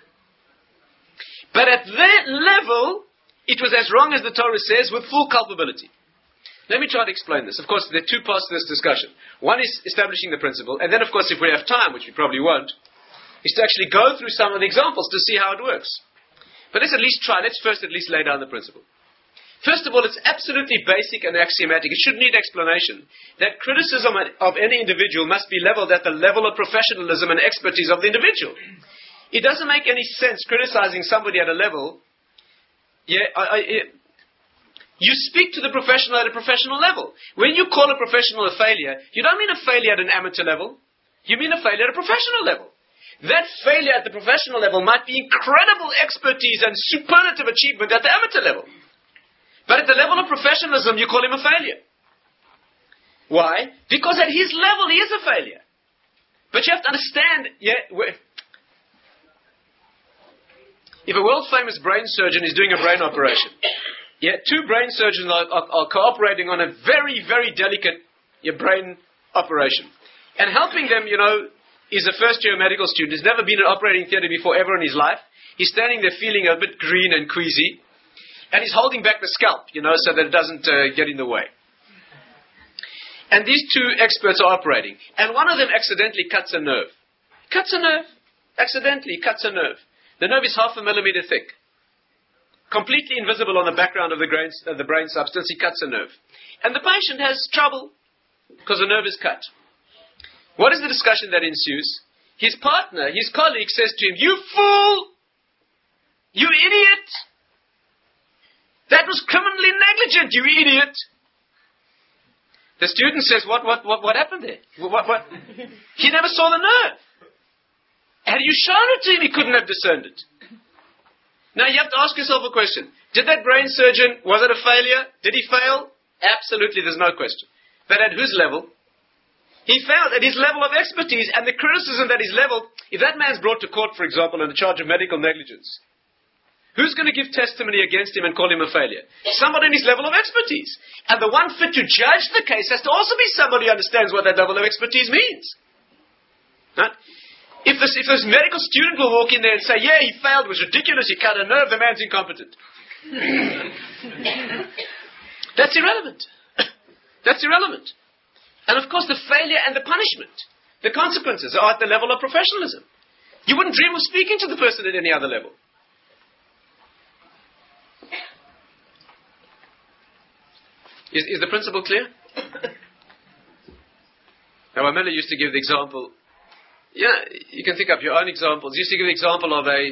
But at their level, it was as wrong as the Torah says, with full culpability. Let me try to explain this. Of course, there are two parts to this discussion. One is establishing the principle, and then of course, if we have time, which we probably won't, is to actually go through some of the examples to see how it works. But let's at least try. Let's first at least lay down the principle. First of all, it's absolutely basic and axiomatic. It shouldn't need explanation. That criticism of any individual must be leveled at the level of professionalism and expertise of the individual. It doesn't make any sense criticizing somebody at a level. Yeah, I, I, it, you speak to the professional at a professional level. When you call a professional a failure, you don't mean a failure at an amateur level. You mean a failure at a professional level. That failure at the professional level might be incredible expertise and superlative achievement at the amateur level. But at the level of professionalism, you call him a failure. Why? Because at his level, he is a failure. But you have to understand, yeah, if a world-famous brain surgeon is doing a brain operation, yeah, two brain surgeons are, are, are cooperating on a very, very delicate yeah, brain operation. And helping them, you know, is a first-year medical student. He's never been in an operating theatre before ever in his life. He's standing there feeling a bit green and queasy. And he's holding back the scalp, you know, so that it doesn't uh, get in the way. And these two experts are operating. And one of them accidentally cuts a nerve. Cuts a nerve. Accidentally cuts a nerve. The nerve is half a millimeter thick. Completely invisible on the background of the, grain, uh, the brain substance. He cuts a nerve. And the patient has trouble because the nerve is cut. What is the discussion that ensues? His partner, his colleague says to him, "You fool! You idiot! That was criminally negligent, you idiot!" The student says, what, what, what, what happened there? What, what? He never saw the nerve. Had you shown it to him, he couldn't have discerned it. Now you have to ask yourself a question. Did that brain surgeon, was it a failure? Did he fail? Absolutely, there's no question. But at whose level? He failed at his level of expertise, and the criticism that is leveled, if that man's brought to court, for example, on the charge of medical negligence, who's going to give testimony against him and call him a failure? Somebody in his level of expertise. And the one fit to judge the case has to also be somebody who understands what that level of expertise means. Right? If this, if this medical student will walk in there and say, "Yeah, he failed, it was ridiculous, he cut a nerve, the man's incompetent." That's irrelevant. That's irrelevant. And of course the failure and the punishment, the consequences are at the level of professionalism. You wouldn't dream of speaking to the person at any other level. Is, is the principle clear? Now, Miller used to give the example. Yeah, you can think up your own examples. He used to give the example of a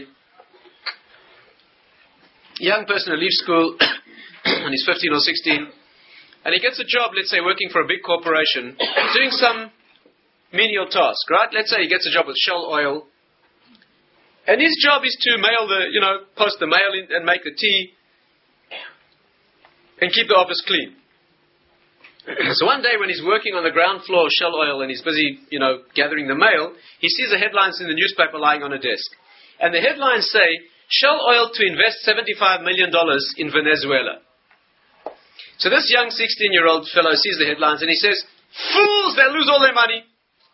young person who leaves school and he's fifteen or sixteen, and he gets a job, let's say, working for a big corporation, doing some menial task, right? Let's say he gets a job with Shell Oil, and his job is to mail the, you know, post the mail in and make the tea and keep the office clean. So one day when he's working on the ground floor of Shell Oil and he's busy, you know, gathering the mail, he sees the headlines in the newspaper lying on a desk. And the headlines say, "Shell Oil to invest seventy-five million dollars in Venezuela." So this young sixteen-year-old fellow sees the headlines and he says, "Fools, they'll lose all their money."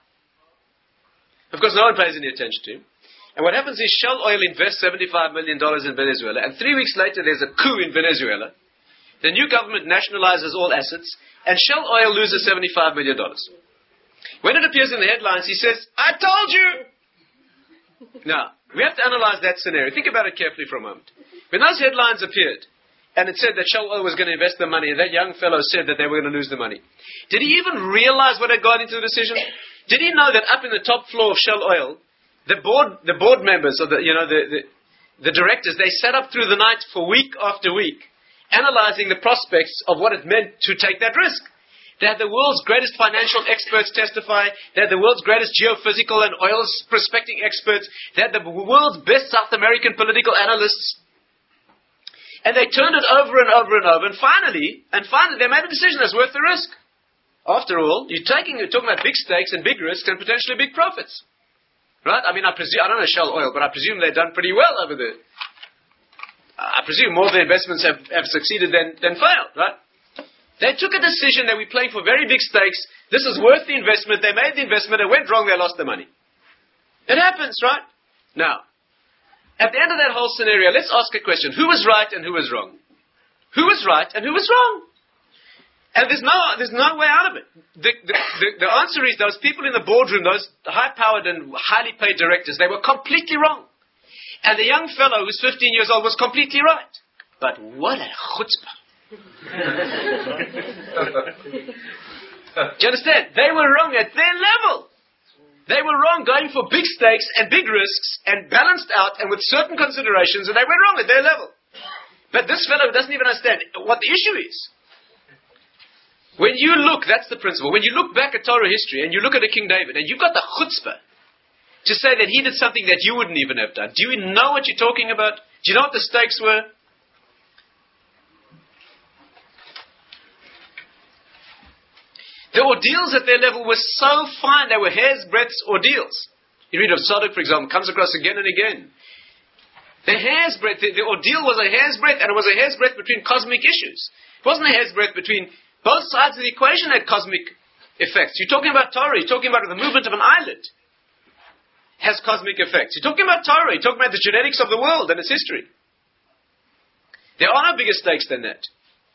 Of course, no one pays any attention to him. And what happens is Shell Oil invests seventy-five million dollars in Venezuela, and three weeks later there's a coup in Venezuela. The new government nationalizes all assets, and Shell Oil loses seventy-five million dollars. When it appears in the headlines, he says, "I told you!" Now, we have to analyze that scenario. Think about it carefully for a moment. When those headlines appeared, and it said that Shell Oil was going to invest the money, and that young fellow said that they were going to lose the money, did he even realize what had gone into the decision? Did he know that up in the top floor of Shell Oil, the board, the board members, or the, you know, the, the, the directors, they sat up through the night for week after week, analyzing the prospects of what it meant to take that risk. They had the world's greatest financial experts testify. They had the world's greatest geophysical and oil prospecting experts. They had the world's best South American political analysts. And they turned it over and over and over. And finally, and finally, they made a decision that's worth the risk. After all, you're taking, you're talking about big stakes and big risks and potentially big profits. Right? I mean, I presume, I don't know Shell Oil, but I presume they've done pretty well over there. I presume more of the investments have, have succeeded than, than failed, right? They took a decision that we're playing for very big stakes. This is worth the investment. They made the investment. It went wrong. They lost the money. It happens, right? Now, at the end of that whole scenario, let's ask a question. Who was right and who was wrong? Who was right and who was wrong? And there's no, there's no way out of it. The, the, the, the answer is those people in the boardroom, those high-powered and highly paid directors, they were completely wrong. And the young fellow who's fifteen years old was completely right. But what a chutzpah. Do you understand? They were wrong at their level. They were wrong going for big stakes and big risks and balanced out and with certain considerations, and they were wrong at their level. But this fellow doesn't even understand what the issue is. When you look, that's the principle. When you look back at Torah history and you look at a King David and you've got the chutzpah to say that he did something that you wouldn't even have done. Do you know what you're talking about? Do you know what the stakes were? The ordeals at their level were so fine, they were hair's breadth ordeals. You read of Tzadok, for example, comes across again and again. The hair's breadth, the, the ordeal was a hair's breadth, and it was a hair's breadth between cosmic issues. It wasn't a hair's breadth between both sides of the equation had cosmic effects. You're talking about Torah, you're talking about the movement of an eyelid has cosmic effects. You're talking about Torah, you're talking about the genetics of the world and its history. There are no bigger stakes than that.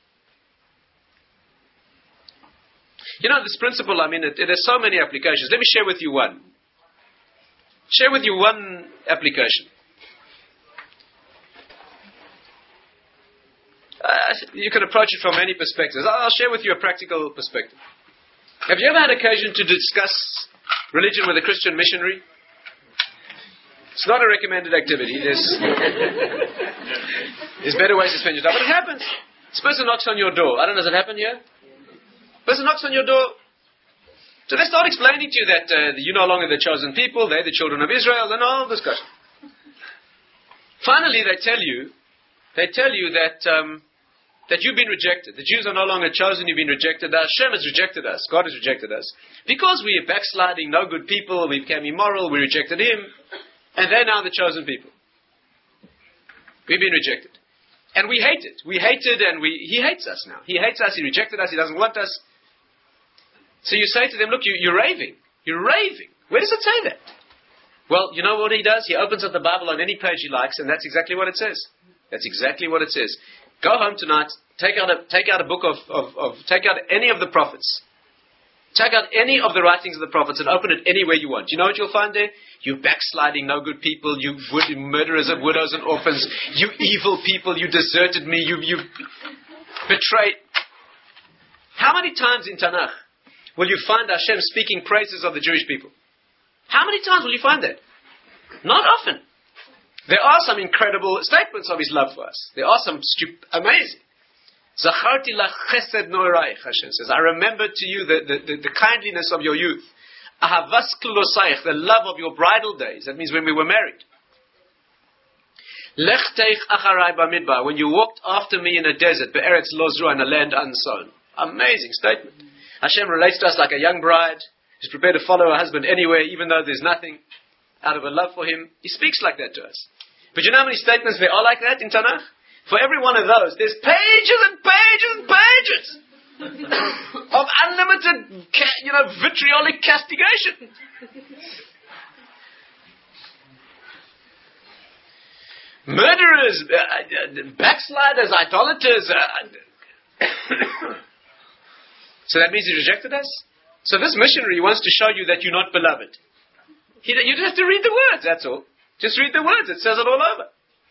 You know, this principle, I mean, it, it has so many applications. Let me share with you one. Share with you one application. Uh, you can approach it from many perspectives. I'll share with you a practical perspective. Have you ever had occasion to discuss religion with a Christian missionary? It's not a recommended activity. There's, there's better ways to spend your time. But it happens. This person knocks on your door. I don't know, does it happen here? Person knocks on your door. So they start explaining to you that uh, you're no longer the chosen people, they're the children of Israel, and all discussion. Finally, they tell you, they tell you that um, that you've been rejected. The Jews are no longer chosen, you've been rejected. Hashem has rejected us. God has rejected us. Because we are backsliding, no good people, we became immoral, we rejected Him, and they're now the chosen people. We've been rejected. And we hate it. We hated and we, He hates us now. He hates us, He rejected us, He doesn't want us. So you say to them, look, you, you're raving. You're raving. Where does it say that? Well, you know what he does? He opens up the Bible on any page he likes, and that's exactly what it says. That's exactly what it says. Go home tonight, take out a, take out a book of, of, of, take out any of the prophets. Take out any of the writings of the prophets and open it anywhere you want. You know what you'll find there? You backsliding, no good people, you wood, murderers of widows and orphans, you evil people, you deserted me, you, you betrayed. How many times in Tanakh will you find Hashem speaking praises of the Jewish people? How many times will you find that? Not often. There are some incredible statements of His love for us. There are some stup- amazing. Zacharti lach chesed no'eraich, Hashem says. I remember to you the, the, the, the kindliness of your youth. Ahavas klulosaich, the love of your bridal days. That means when we were married. Lech teich acharai bamidbar, when you walked after me in a desert, be'eretz lo zruah, in a land unsown. Amazing statement. Hashem relates to us like a young bride who's prepared to follow her husband anywhere, even though there's nothing, out of a love for him. He speaks like that to us. But you know how many statements there are like that in Tanakh? For every one of those, there's pages and pages and pages of unlimited, you know, vitriolic castigation. Murderers, uh, backsliders, idolaters. Uh, So that means He rejected us? So this missionary wants to show you that you're not beloved. He, you just have to read the words, that's all. Just read the words, it says it all over.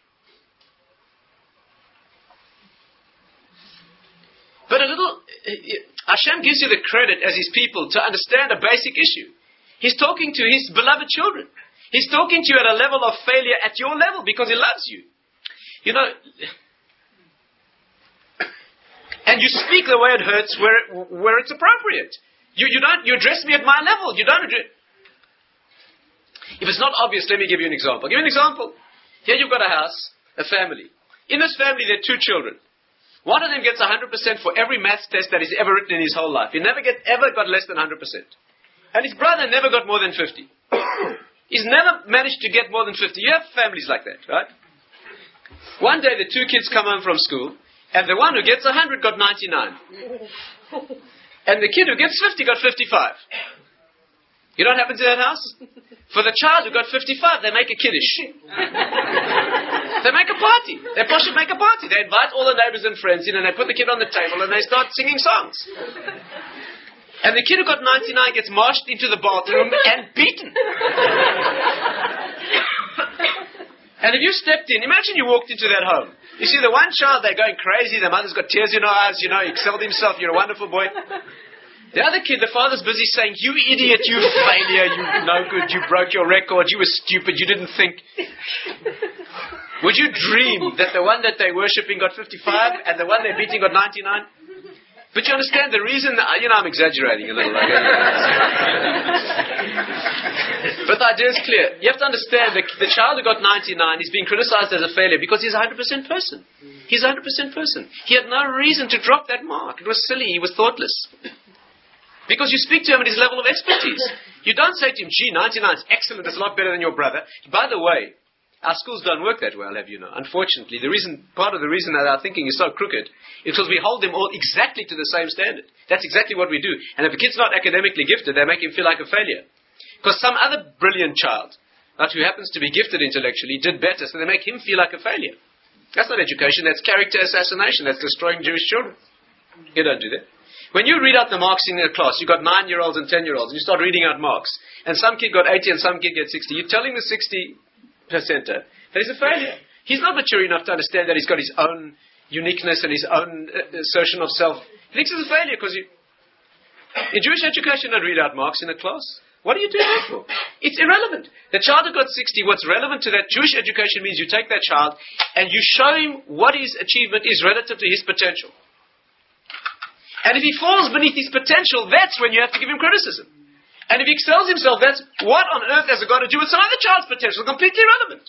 But a little, Hashem gives you the credit as His people to understand a basic issue. He's talking to His beloved children. He's talking to you at a level of failure at your level because He loves you. You know... And you speak the way it hurts where, where it's appropriate. You, you don't, you address me at my level. You don't address... If it's not obvious, let me give you an example. I'll give you an example. Here you've got a house, a family. In this family there are two children. One of them gets one hundred percent for every maths test that he's ever written in his whole life. He never get, ever got less than one hundred percent. And his brother never got more than fifty. He's never managed to get more than fifty. You have families like that, right? One day the two kids come home from school, and the one who gets one hundred got ninety-nine. And the kid who gets fifty got fifty-five. You know what happens in that house? For the child who got fifty-five, they make a kiddush. They make a party. They push make a party. They invite all the neighbors and friends in, and they put the kid on the table, and they start singing songs. And the kid who got ninety-nine gets marched into the bathroom and beaten. And if you stepped in, imagine you walked into that home. You see the one child, they're going crazy, the mother's got tears in her eyes, you know, he excelled himself, you're a wonderful boy. The other kid, the father's busy saying, you idiot, you failure, you no good, you broke your record, you were stupid, you didn't think. Would you dream that the one that they're worshipping got fifty-five and the one they're beating got ninety-nine? But you understand the reason, you know, I'm exaggerating a little. Like but the idea is clear. You have to understand that the child who got ninety-nine is being criticized as a failure because he's a one hundred percent person. He's a one hundred percent person. He had no reason to drop that mark. It was silly. He was thoughtless. Because you speak to him at his level of expertise. You don't say to him, gee, ninety-nine is excellent, it's a lot better than your brother. By the way, our schools don't work that well, have you know. Unfortunately, the reason, part of the reason that our thinking is so crooked is because we hold them all exactly to the same standard. That's exactly what we do. And if a kid's not academically gifted, they make him feel like a failure. Because some other brilliant child, not who happens to be gifted intellectually, did better, so they make him feel like a failure. That's not education, that's character assassination, that's destroying Jewish children. You don't do that. When you read out the marks in your class, you've got nine-year-olds and ten-year-olds, and you start reading out marks, and some kid got eighty and some kid gets sixty, you're telling the sixty percenter that he's a failure. He's not mature enough to understand that he's got his own uniqueness and his own uh, assertion of self. He thinks he's a failure because you... In Jewish education, you don't read out marks in a class. What are you doing that for? It's irrelevant. The child who got sixty, what's relevant to that Jewish education means you take that child and you show him what his achievement is relative to his potential. And if he falls beneath his potential, that's when you have to give him criticism. And if he excels himself, that's what on earth has it got to do with some other child's potential? Completely irrelevant.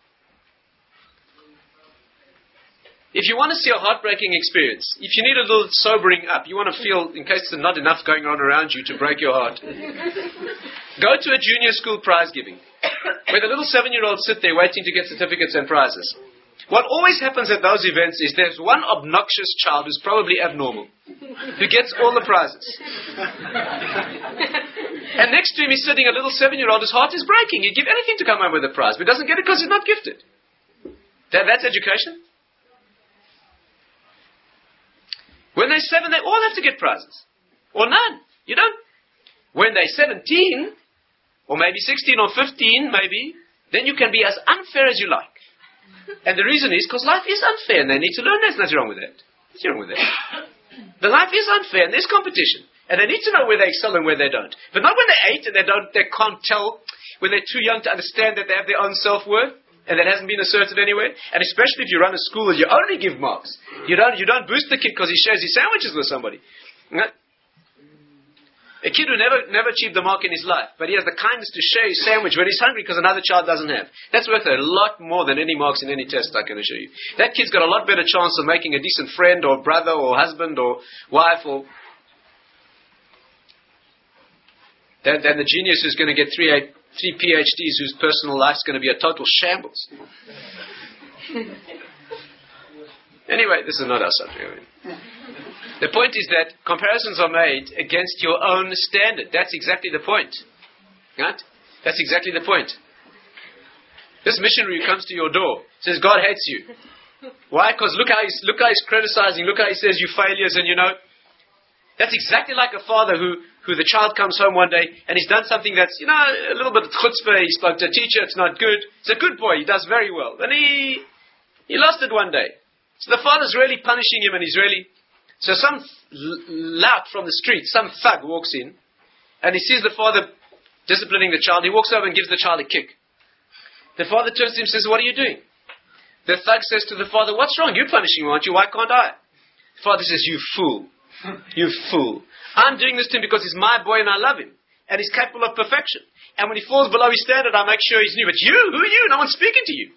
If you want to see a heartbreaking experience, if you need a little sobering up, you want to feel, in case there's not enough going on around you to break your heart, go to a junior school prize giving, where the little seven-year-olds sit there waiting to get certificates and prizes. What always happens at those events is there's one obnoxious child who's probably abnormal, who gets all the prizes. And next to him is sitting a little seven-year-old whose heart is breaking. He'd give anything to come home with a prize, but doesn't get it because he's not gifted. That, that's education. When they're seven, they all have to get prizes. Or none. You don't. When they're seventeen, or maybe sixteen or fifteen, maybe, then you can be as unfair as you like. And the reason is because life is unfair and they need to learn. There's nothing wrong with that. What's wrong with that? The life is unfair and there's competition. And they need to know where they excel and where they don't. But not when they're eight and they don't, they can't tell, when they're too young to understand that they have their own self-worth and that hasn't been asserted anywhere. And especially if you run a school and you only give marks. You don't, you don't boost the kid because he shares his sandwiches with somebody. A kid who never never achieved the mark in his life, but he has the kindness to share his sandwich when he's hungry because another child doesn't have. That's worth a lot more than any marks in any test, I can assure you. That kid's got a lot better chance of making a decent friend or brother or husband or wife or... Than, than the genius who's going to get three, three PhDs whose personal life's going to be a total shambles. Anyway, this is not our subject. I mean. The point is that comparisons are made against your own standard. That's exactly the point. Right? That's exactly the point. This missionary who comes to your door says, God hates you. Why? Because look how he's look how he's criticizing, look how he says you failures, and you know. That's exactly like a father who, who the child comes home one day and he's done something that's, you know, a little bit of chutzpah. He spoke to a teacher, it's not good. He's a good boy, he does very well. And he he lost it one day. So the father's really punishing him and he's really... So some lout from the street, some thug walks in, and he sees the father disciplining the child. He walks over and gives the child a kick. The father turns to him and says, what are you doing? The thug says to the father, what's wrong? You're punishing me, aren't you? Why can't I? The father says, you fool. You fool. I'm doing this to him because he's my boy and I love him. And he's capable of perfection. And when he falls below his standard, I make sure he's new. But you? Who are you? No one's speaking to you.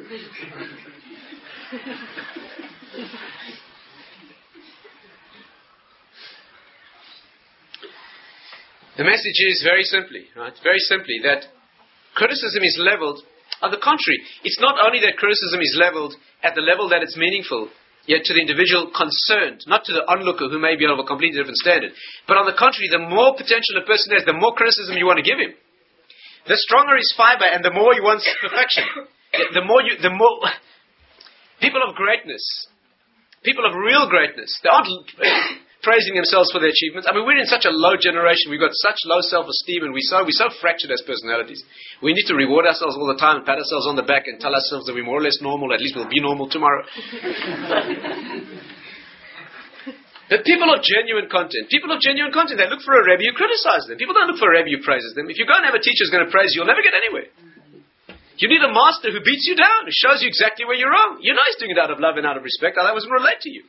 The message is very simply, right? Very simply, that criticism is leveled. On the contrary, it's not only that criticism is leveled at the level that it's meaningful, yet to the individual concerned, not to the onlooker who may be of a completely different standard. But on the contrary, the more potential a person has, the more criticism you want to give him. The stronger his fiber, and the more he wants perfection. The more you, the more people of greatness, people of real greatness, they aren't. praising themselves for their achievements. I mean, we're in such a low generation. We've got such low self-esteem, and we're so, we're so fractured as personalities. We need to reward ourselves all the time and pat ourselves on the back and tell ourselves that we're more or less normal. At least we'll be normal tomorrow. But people of genuine content, people of genuine content, they look for a Rebbe who criticizes them. People don't look for a Rebbe who praises them. If you go and have a teacher who's going to praise you, you'll never get anywhere. You need a master who beats you down, who shows you exactly where you're wrong. You know he's doing it out of love and out of respect, otherwise it wouldn't relate to you.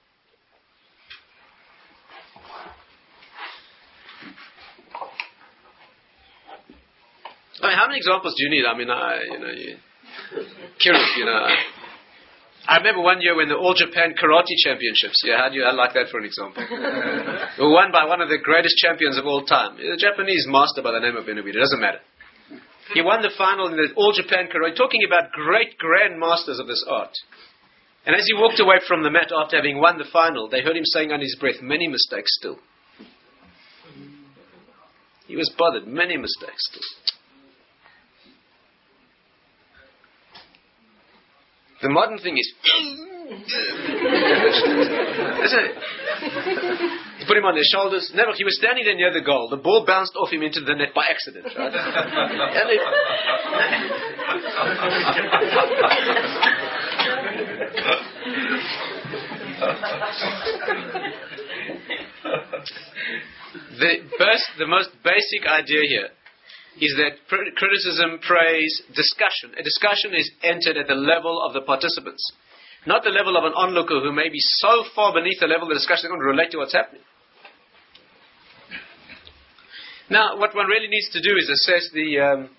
I mean, how many examples do you need? I mean, I, you know, you, curious, you know. I remember one year when the All Japan Karate Championships, yeah, how do you, I like that for an example, were won by one of the greatest champions of all time, a Japanese master by the name of Inoue. It doesn't matter. He won the final in the All Japan Karate, talking about great grand masters of this art. And as he walked away from the mat after having won the final, they heard him saying under his breath, many mistakes still. He was bothered, many mistakes still. The modern thing is, you put him on their shoulders. Never, he was standing there near the goal. The ball bounced off him into the net by accident. Right? And it, the best, the most basic idea here is that criticism, praise, discussion. A discussion is entered at the level of the participants, not the level of an onlooker who may be so far beneath the level of the discussion they don't relate to what's happening. Now, what one really needs to do is assess the um,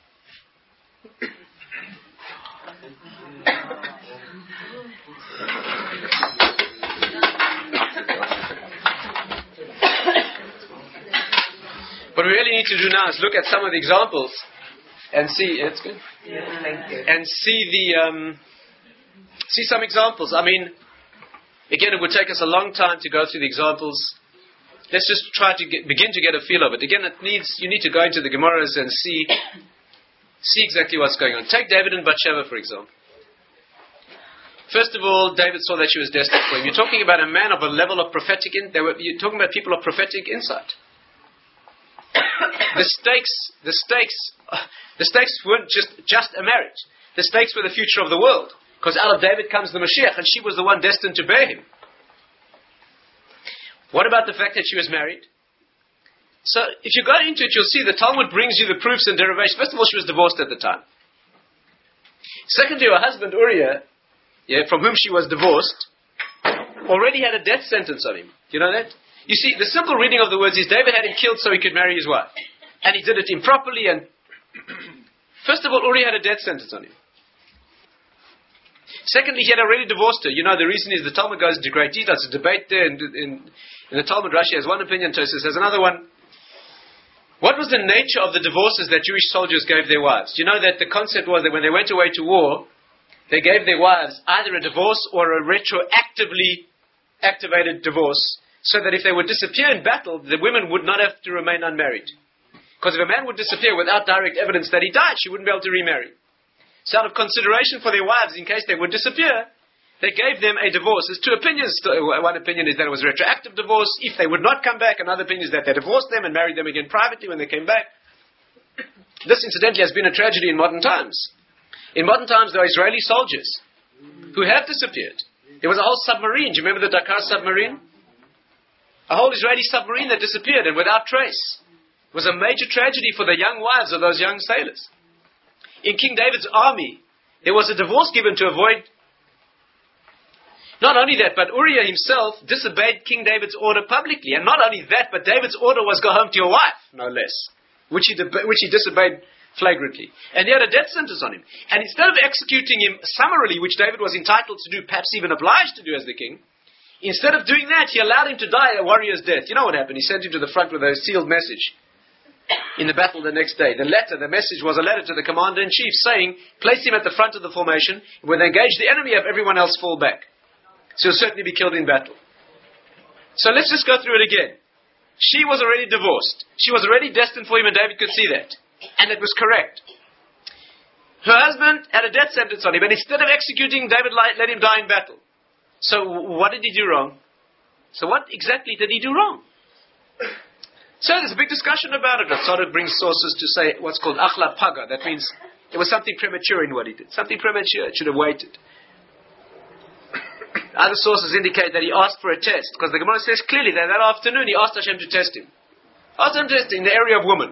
what we really need to do now is look at some of the examples and see. It's good. Yeah, thank you. And see the um, see some examples. I mean, again, it would take us a long time to go through the examples. Let's just try to get, begin to get a feel of it. Again, it needs you need to go into the Gemaras and see see exactly what's going on. Take David and Bathsheba, for example. First of all, David saw that she was destined for him. You're talking about a man of a level of prophetic. In, they were, you're talking about people of prophetic insight. The stakes, the stakes, uh, the stakes weren't just just a marriage. The stakes were the future of the world, because out of David comes the Mashiach, and she was the one destined to bear him. What about the fact that she was married? So, if you go into it, you'll see the Talmud brings you the proofs and derivations. First of all, she was divorced at the time. Secondly, her husband Uriah, yeah, from whom she was divorced, already had a death sentence on him. Do you know that? You see, the simple reading of the words is David had him killed so he could marry his wife. And he did it improperly, and first of all, Uriah had a death sentence on him. Secondly, he had already divorced her. You know, the reason is the Talmud goes into great detail. It's a debate there, and in, in the Talmud, Rashi has one opinion, Tosfos has another one. What was the nature of the divorces that Jewish soldiers gave their wives? You know that the concept was that when they went away to war, they gave their wives either a divorce or a retroactively activated divorce, so that if they would disappear in battle, the women would not have to remain unmarried. Because if a man would disappear without direct evidence that he died, she wouldn't be able to remarry. So out of consideration for their wives, in case they would disappear, they gave them a divorce. There's two opinions. One opinion is that it was a retroactive divorce if they would not come back. Another opinion is that they divorced them and married them again privately when they came back. This, incidentally, has been a tragedy in modern times. In modern times, there are Israeli soldiers who have disappeared. There was a whole submarine. Do you remember the Dakar submarine? A whole Israeli submarine that disappeared and without trace. It was a major tragedy for the young wives of those young sailors. In King David's army, there was a divorce given to avoid. Not only that, but Uriah himself disobeyed King David's order publicly. And not only that, but David's order was go home to your wife, no less. Which he, de- which he disobeyed flagrantly. And he had a death sentence on him. And instead of executing him summarily, which David was entitled to do, perhaps even obliged to do as the king, instead of doing that, he allowed him to die a warrior's death. You know what happened? He sent him to the front with a sealed message. In the battle the next day. The letter, the message was a letter to the commander-in-chief saying, place him at the front of the formation. When they engage the enemy, have everyone else fall back. So he'll certainly be killed in battle. So let's just go through it again. She was already divorced. She was already destined for him, and David could see that. And it was correct. Her husband had a death sentence on him, and instead of executing, David let him die in battle. So what did he do wrong? So what exactly did he do wrong? So there's a big discussion about it. Tzadok brings sources to say what's called achla paga. That means there was something premature in what he did. Something premature. It should have waited. Other sources indicate that he asked for a test, because the Gemara says clearly that that afternoon he asked Hashem to test him. Asked him to test him in the area of woman.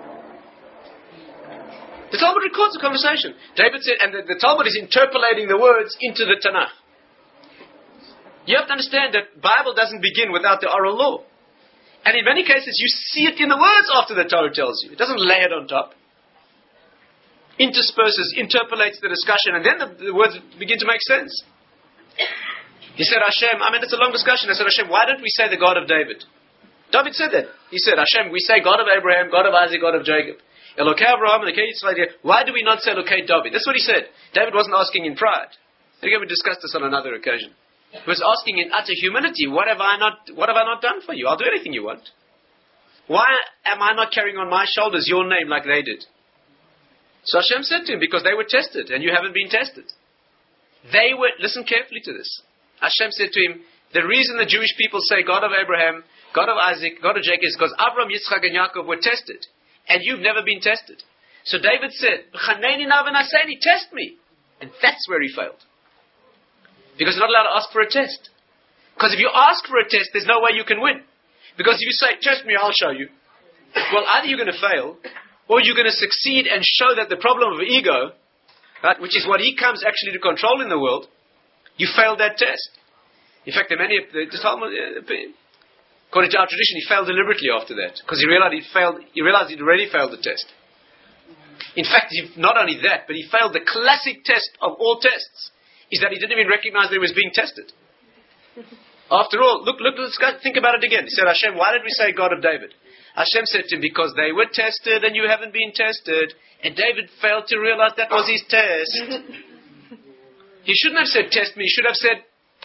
The Talmud records the conversation. David said, and the, the Talmud is interpolating the words into the Tanakh. You have to understand that Bible doesn't begin without the oral law. And in many cases you see it in the words after the Torah tells you. It doesn't lay it on top. Intersperses, interpolates the discussion, and then the, the words begin to make sense. He said, Hashem, I mean, it's a long discussion. I said, Hashem, why don't we say the God of David? David said that. He said, Hashem, we say God of Abraham, God of Isaac, God of Jacob. Elokei Abraham, Elokei Yitzchak. Why do we not say Elokei David? That's what he said. David wasn't asking in pride. Again, we discussed this on another occasion. He was asking in utter humility, what have I not, what have I not done for you? I'll do anything you want. Why am I not carrying on my shoulders your name like they did? So Hashem said to him, because they were tested and you haven't been tested. They were, listen carefully to this. Hashem said to him, the reason the Jewish people say God of Abraham, God of Isaac, God of Jacob is because Avram, Yitzchak and Yaakov were tested. And you've never been tested. So David said, test me. And that's where he failed. Because you're not allowed to ask for a test. Because if you ask for a test, there's no way you can win. Because if you say, test me, I'll show you. Well, either you're going to fail, or you're going to succeed and show that the problem of ego, right, which is what he comes actually to control in the world, you failed that test. In fact, there are many, the, the Talmud, uh, according to our tradition, he failed deliberately after that. Because he realized he failed, he realized he'd already failed the test. In fact, he, not only that, but he failed the classic test of all tests, is that he didn't even recognize that he was being tested. After all, look, look, let's go, think about it again. He said, Hashem, why did we say God of David? Hashem said to him, because they were tested and you haven't been tested. And David failed to realize that was his test. He shouldn't have said, test me. He should have said,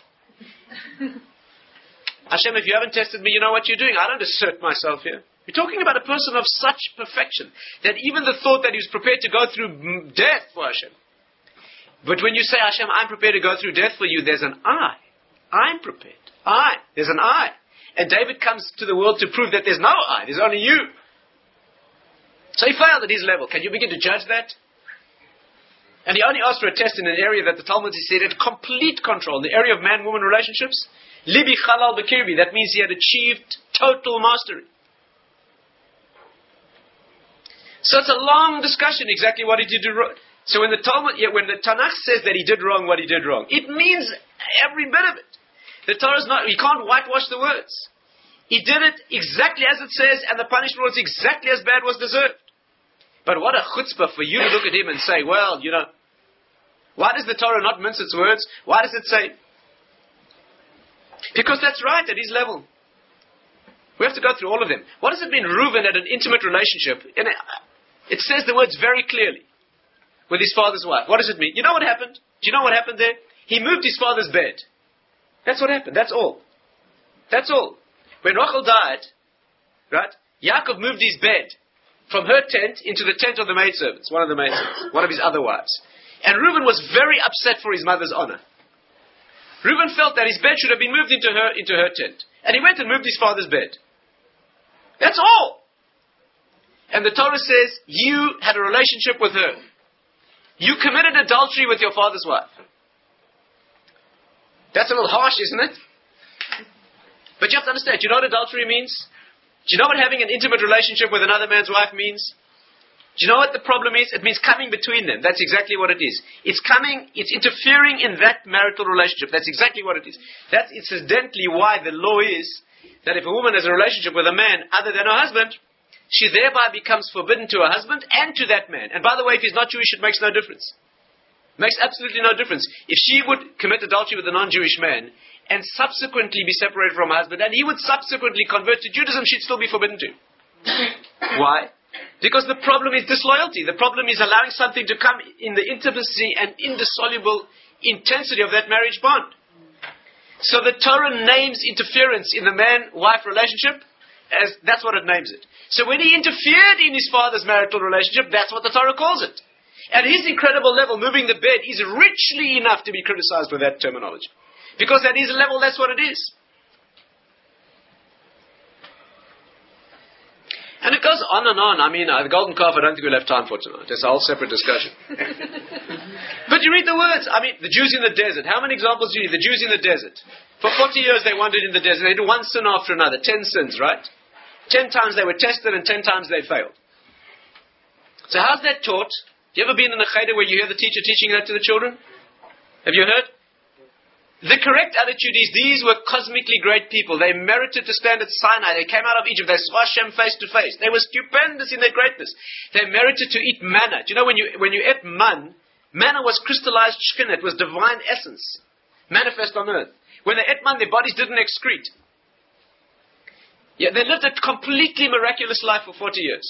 Hashem, if you haven't tested me, you know what you're doing. I don't assert myself here. You're talking about a person of such perfection that even the thought that he was prepared to go through death for Hashem. But when you say, Hashem, I'm prepared to go through death for you, there's an I. I'm prepared. I. There's an I. And David comes to the world to prove that there's no I. There's only you. So he failed at his level. Can you begin to judge that? And he only asked for a test in an area that the Talmud said had complete control. In the area of man-woman relationships. Libi chalal bekirbi. That means he had achieved total mastery. So it's a long discussion exactly what he did do wrong. So when the Talmud, yeah, when the Tanakh says that he did wrong what he did wrong, it means every bit of it. The Torah is not, you can't whitewash the words. He did it exactly as it says, and the punishment was exactly as bad was deserved. But what a chutzpah for you to look at him and say, well, you know, why does the Torah not mince its words? Why does it say? Because that's right at his level. We have to go through all of them. What does it mean, Reuven had an intimate relationship? And it says the words very clearly. With his father's wife. What does it mean? You know what happened? Do you know what happened there? He moved his father's bed. That's what happened. That's all. That's all. When Rachel died, right, Yaakov moved his bed from her tent into the tent of the maidservants, one of the maidservants, one of his other wives. And Reuben was very upset for his mother's honor. Reuben felt that his bed should have been moved into her, into her tent. And he went and moved his father's bed. That's all. And the Torah says, you had a relationship with her. You committed adultery with your father's wife. That's a little harsh, isn't it? But you have to understand, do you know what adultery means? Do you know what having an intimate relationship with another man's wife means? Do you know what the problem is? It means coming between them. That's exactly what it is. It's coming, it's interfering in that marital relationship. That's exactly what it is. That's incidentally why the law is that if a woman has a relationship with a man other than her husband, she thereby becomes forbidden to her husband and to that man. And by the way, if he's not Jewish, it makes no difference. It makes absolutely no difference. If she would commit adultery with a non-Jewish man and subsequently be separated from her husband, and he would subsequently convert to Judaism, she'd still be forbidden to him. Why? Because the problem is disloyalty. The problem is allowing something to come in the intimacy and indissoluble intensity of that marriage bond. So the Torah names interference in the man-wife relationship as that's what it names it. So when he interfered in his father's marital relationship, that's what the Torah calls it. At his incredible level, moving the bed is richly enough to be criticized with that terminology. Because at his level, that's what it is. goes on and on. I mean, uh, the golden calf, I don't think we'll have time for tonight. That's a whole separate discussion. But you read the words. I mean, the Jews in the desert. How many examples do you need? The Jews in the desert. For forty years they wandered in the desert. They did one sin after another. Ten sins, right? Ten times they were tested and ten times they failed. So how's that taught? You ever been in a cheder where you hear the teacher teaching that to the children? Have you heard? The correct attitude is these were cosmically great people. They merited to stand at Sinai. They came out of Egypt. They saw Hashem face to face. They were stupendous in their greatness. They merited to eat manna. Do you know when you when you ate man, manna was crystallized shekhinah. It was divine essence. Manifest on earth. When they ate man, their bodies didn't excrete. Yeah, they lived a completely miraculous life for forty years.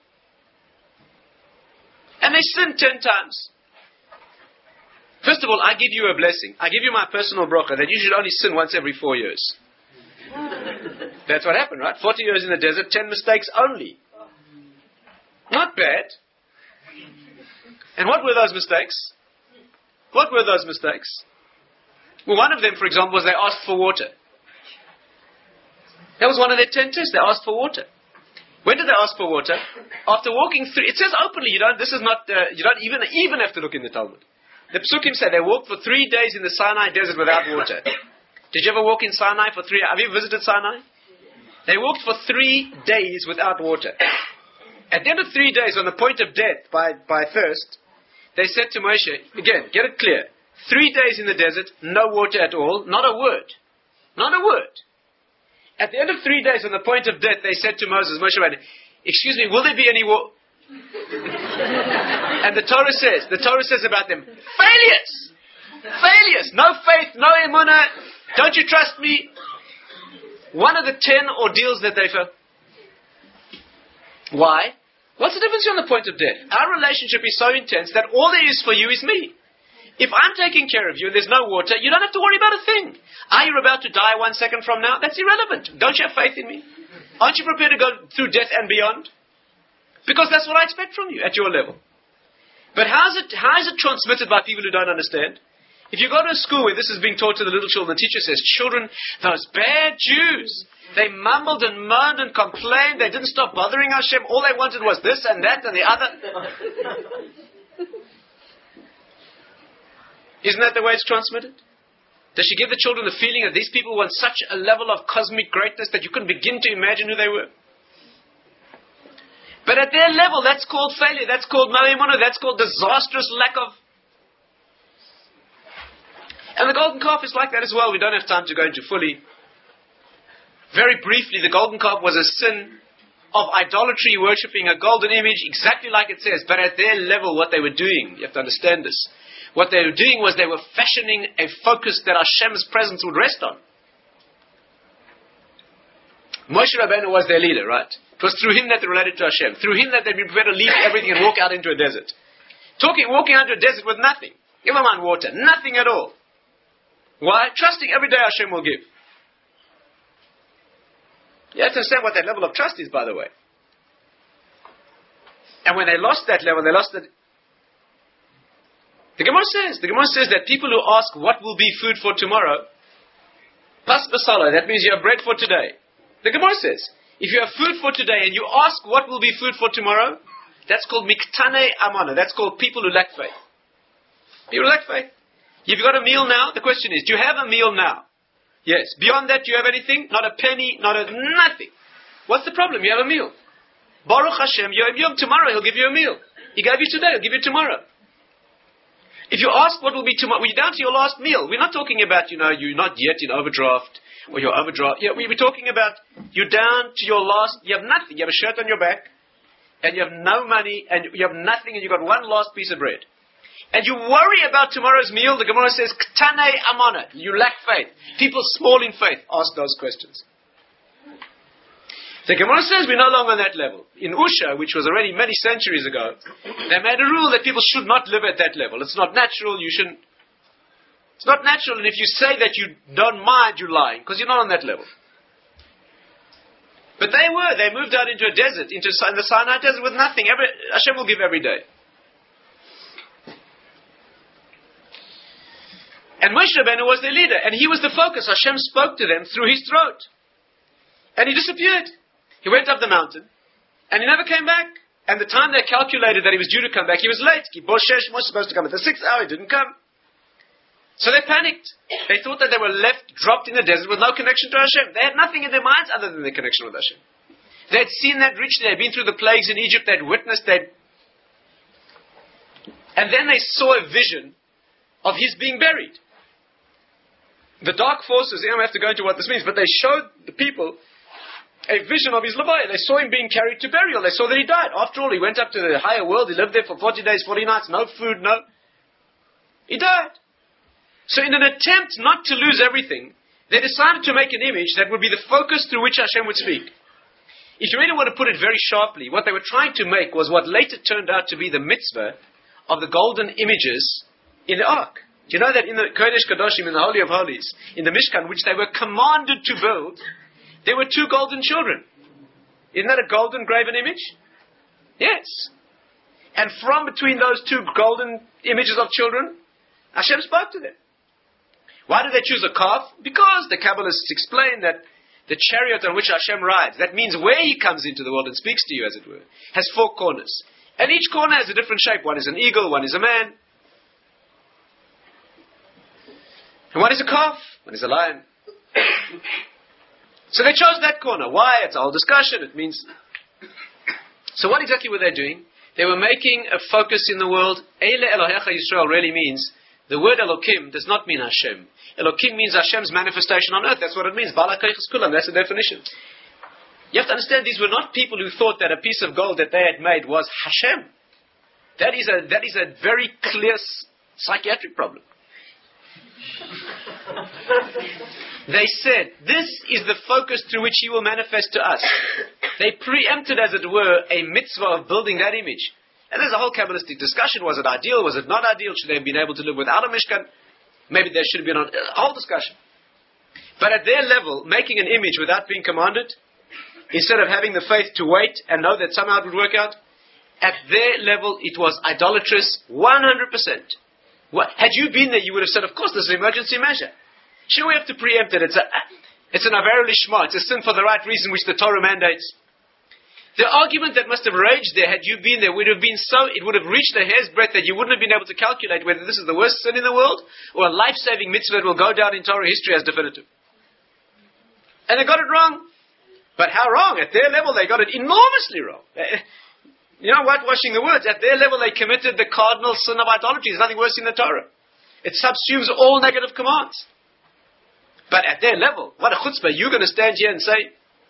And they sinned ten times. First of all, I give you a blessing. I give you my personal bracha that you should only sin once every four years. That's what happened, right? Forty years in the desert, ten mistakes only. Not bad. And what were those mistakes? What were those mistakes? Well, one of them, for example, was they asked for water. That was one of their ten tests. They asked for water. When did they ask for water? After walking through. It says openly. You don't. This is not. Uh, you don't even even have to look in the Talmud. The Psukim say they walked for three days in the Sinai desert without water. Did you ever walk in Sinai for three? Have you visited Sinai? They walked for three days without water. At the end of three days, on the point of death by by thirst, they said to Moshe, again, get it clear. Three days in the desert, no water at all, not a word. Not a word. At the end of three days, on the point of death, they said to Moses, Moshe, excuse me, will there be any water? And the Torah says, the Torah says about them, failures! Failures! No faith, no emunah, don't you trust me? One of the ten ordeals that they felt. Why? What's the difference on the point of death? Our relationship is so intense that all there is for you is me. If I'm taking care of you and there's no water, you don't have to worry about a thing. Are you about to die one second from now? That's irrelevant. Don't you have faith in me? Aren't you prepared to go through death and beyond? Because that's what I expect from you at your level. But how is it, how is it transmitted by people who don't understand? If you go to a school where this is being taught to the little children, the teacher says, children, those bad Jews, they mumbled and moaned and complained. They didn't stop bothering Hashem. All they wanted was this and that and the other. Isn't that the way it's transmitted? Does she give the children the feeling that these people want such a level of cosmic greatness that you couldn't begin to imagine who they were? But at their level, that's called failure. That's called no emunah. That's called disastrous lack of... And the golden calf is like that as well. We don't have time to go into fully. Very briefly, the golden calf was a sin of idolatry, worshipping a golden image, exactly like it says. But at their level, what they were doing, you have to understand this. What they were doing was they were fashioning a focus that Hashem's presence would rest on. Moshe Rabbeinu was their leader, right? It was through him that they related to Hashem. Through him that they'd be prepared to leave everything and walk out into a desert. Talking, walking out into a desert with nothing. Never mind water. Nothing at all. Why? Trusting every day Hashem will give. You have to understand what that level of trust is, by the way. And when they lost that level, they lost it. The Gemara says, the Gemara says that people who ask what will be food for tomorrow, pas basala, that means you have bread for today. The Gemara says, if you have food for today and you ask what will be food for tomorrow, that's called miktane amana. That's called people who lack faith. People who lack faith. You've got a meal now. The question is, do you have a meal now? Yes. Beyond that, do you have anything? Not a penny, not a nothing. What's the problem? You have a meal. Baruch Hashem, Yom Yom, tomorrow He'll give you a meal. He gave you today, He'll give you tomorrow. If you ask what will be tomorrow, we're down to your last meal. We're not talking about, you know, you're not yet in overdraft, or your overdraft. Yeah, we're talking about you're down to your last, you have nothing. You have a shirt on your back, and you have no money, and you have nothing, and you've got one last piece of bread. And you worry about tomorrow's meal, the Gemara says, K'tanei amana, you lack faith. People small in faith ask those questions. The Gemara says we're no longer on that level. In Usha, which was already many centuries ago, they made a rule that people should not live at that level. It's not natural, you shouldn't. It's not natural, and if you say that you don't mind, you're lying, because you're not on that level. But they were. They moved out into a desert, into in the Sinai desert with nothing. Every, Hashem will give every day. And Moshe Rabbeinu was their leader, and he was the focus. Hashem spoke to them through his throat. And he disappeared. He went up the mountain, And he never came back. And the time they calculated that he was due to come back, he was late. Boshesh was supposed to come at the sixth hour, he didn't come. So they panicked. They thought that they were left, dropped in the desert with no connection to Hashem. They had nothing in their minds other than their connection with Hashem. They had seen that richly, they had been through the plagues in Egypt, they had witnessed that. And then they saw a vision of his being buried. The dark forces, I don't have to go into what this means, but they showed the people a vision of his Levaya. They saw him being carried to burial. They saw that he died. After all, he went up to the higher world. He lived there for forty days, forty nights. No food, no. He died. So in an attempt not to lose everything, they decided to make an image that would be the focus through which Hashem would speak. If you really want to put it very sharply, what they were trying to make was what later turned out to be the mitzvah of the golden images in the ark. Do you know that in the Kodesh Kadoshim, in the Holy of Holies, in the Mishkan, which they were commanded to build, there were two golden children. Isn't that a golden graven image? Yes. And from between those two golden images of children, Hashem spoke to them. Why did they choose a calf? Because the Kabbalists explain that the chariot on which Hashem rides, that means where he comes into the world and speaks to you, as it were, has four corners. And each corner has a different shape. One is an eagle, one is a man. And one is a calf, one is a lion. So they chose that corner. Why? It's a whole discussion. It means... So what exactly were they doing? They were making a focus in the world. Eile Elohecha Yisrael really means, the word Elokim does not mean Hashem. Elokim means Hashem's manifestation on earth. That's what it means. Bala Koiches Kulam. That's the definition. You have to understand, these were not people who thought that a piece of gold that they had made was Hashem. That is a, that is a very clear psychiatric problem. They said, this is the focus through which he will manifest to us. They preempted, as it were, a mitzvah of building that image. And there's a whole Kabbalistic discussion. Was it ideal? Was it not ideal? Should they have been able to live without a Mishkan? Maybe there should have been a whole discussion. But at their level, making an image without being commanded, instead of having the faith to wait and know that somehow it would work out, at their level, it was idolatrous one hundred percent. What, had you been there, you would have said, of course, this is an emergency measure. Sure, we have to preempt it. It's, a, it's an aver lishma. It's a sin for the right reason which the Torah mandates. The argument that must have raged there, had you been there, would have been so, it would have reached a hair's breadth that you wouldn't have been able to calculate whether this is the worst sin in the world or a life-saving mitzvah that will go down in Torah history as definitive. And they got it wrong. But how wrong? At their level, they got it enormously wrong. You know, whitewashing the words. At their level, they committed the cardinal sin of idolatry. There's nothing worse in the Torah. It subsumes all negative commands. But at their level, what a chutzpah. You're going to stand here and say...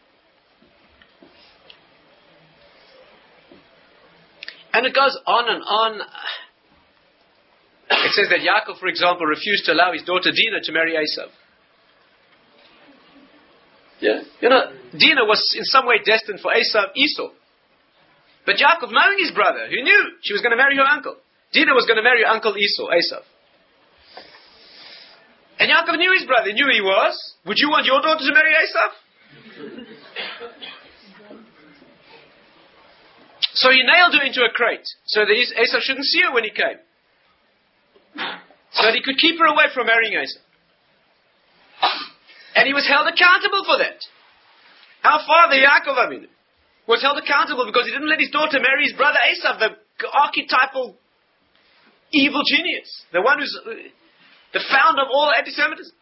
And it goes on and on. It says that Yaakov, for example, refused to allow his daughter Dinah to marry Esav. Yeah. You know, Dinah was in some way destined for Esav, Esau. But Yaakov, knowing his brother, who knew she was going to marry her uncle, Dinah was going to marry her uncle Esau, Esav. And Yaakov knew his brother, knew he was. Would you want your daughter to marry Esav? So he nailed her into a crate, so that Esav shouldn't see her when he came. So that he could keep her away from marrying Esav. And he was held accountable for that. Our father, Yaakov Avinu, was held accountable because he didn't let his daughter marry his brother Esav, the archetypal evil genius, the one who's uh, the founder of all anti-Semitism.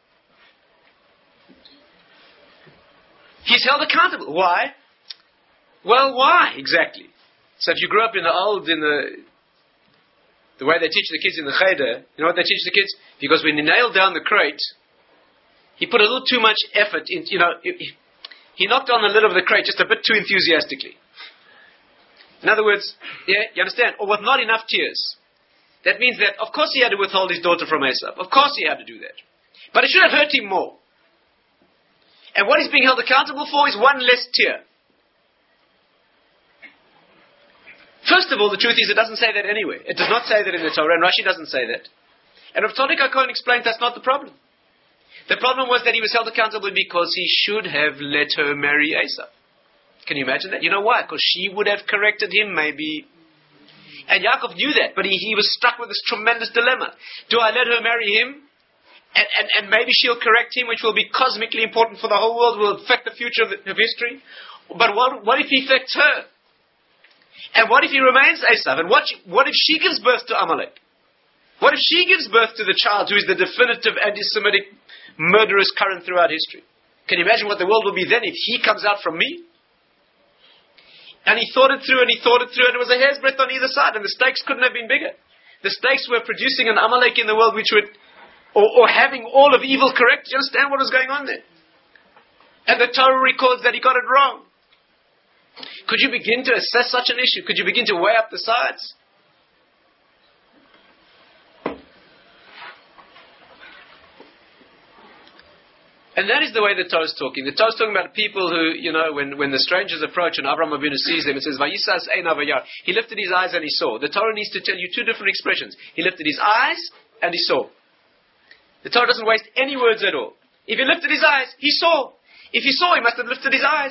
He's held accountable. Why? Well, why exactly? So if you grew up in the old, in the the way they teach the kids in the cheder, you know what they teach the kids? Because when he nailed down the crate, he put a little too much effort in, you know, he, he knocked on the lid of the crate just a bit too enthusiastically. In other words, yeah, you understand? Or with not enough tears. That means that, of course he had to withhold his daughter from Esav. Of course he had to do that. But it should have hurt him more. And what he's being held accountable for is one less tear. First of all, the truth is it doesn't say that anyway. It does not say that in the Torah, and Rashi doesn't say that. And Rav Tzadok HaKohen explained that's not the problem. The problem was that he was held accountable because he should have let her marry Esav. Can you imagine that? You know why? Because she would have corrected him, maybe. And Yaakov knew that, but he, he was struck with this tremendous dilemma. Do I let her marry him? And, and, and maybe she'll correct him, which will be cosmically important for the whole world, will affect the future of, the, of history. But what, what if he affects her? And what if he remains Esav? And what, what if she gives birth to Amalek? What if she gives birth to the child who is the definitive anti-Semitic murderous current throughout history? Can you imagine what the world will be then if he comes out from me? And he thought it through and he thought it through and it was a hair's breadth on either side and the stakes couldn't have been bigger. The stakes were producing an Amalek in the world which would, or, or having all of evil correct. Do you understand what was going on there? And the Torah records that he got it wrong. Could you begin to assess such an issue? Could you begin to weigh up the sides? And that is the way the Torah is talking. The Torah is talking about people who, you know, when, when the strangers approach and Avraham Avinu sees them, it says, Vayisas ein avayar. He lifted his eyes and he saw. The Torah needs to tell you two different expressions. He lifted his eyes and he saw. The Torah doesn't waste any words at all. If he lifted his eyes, he saw. If he saw, he must have lifted his eyes.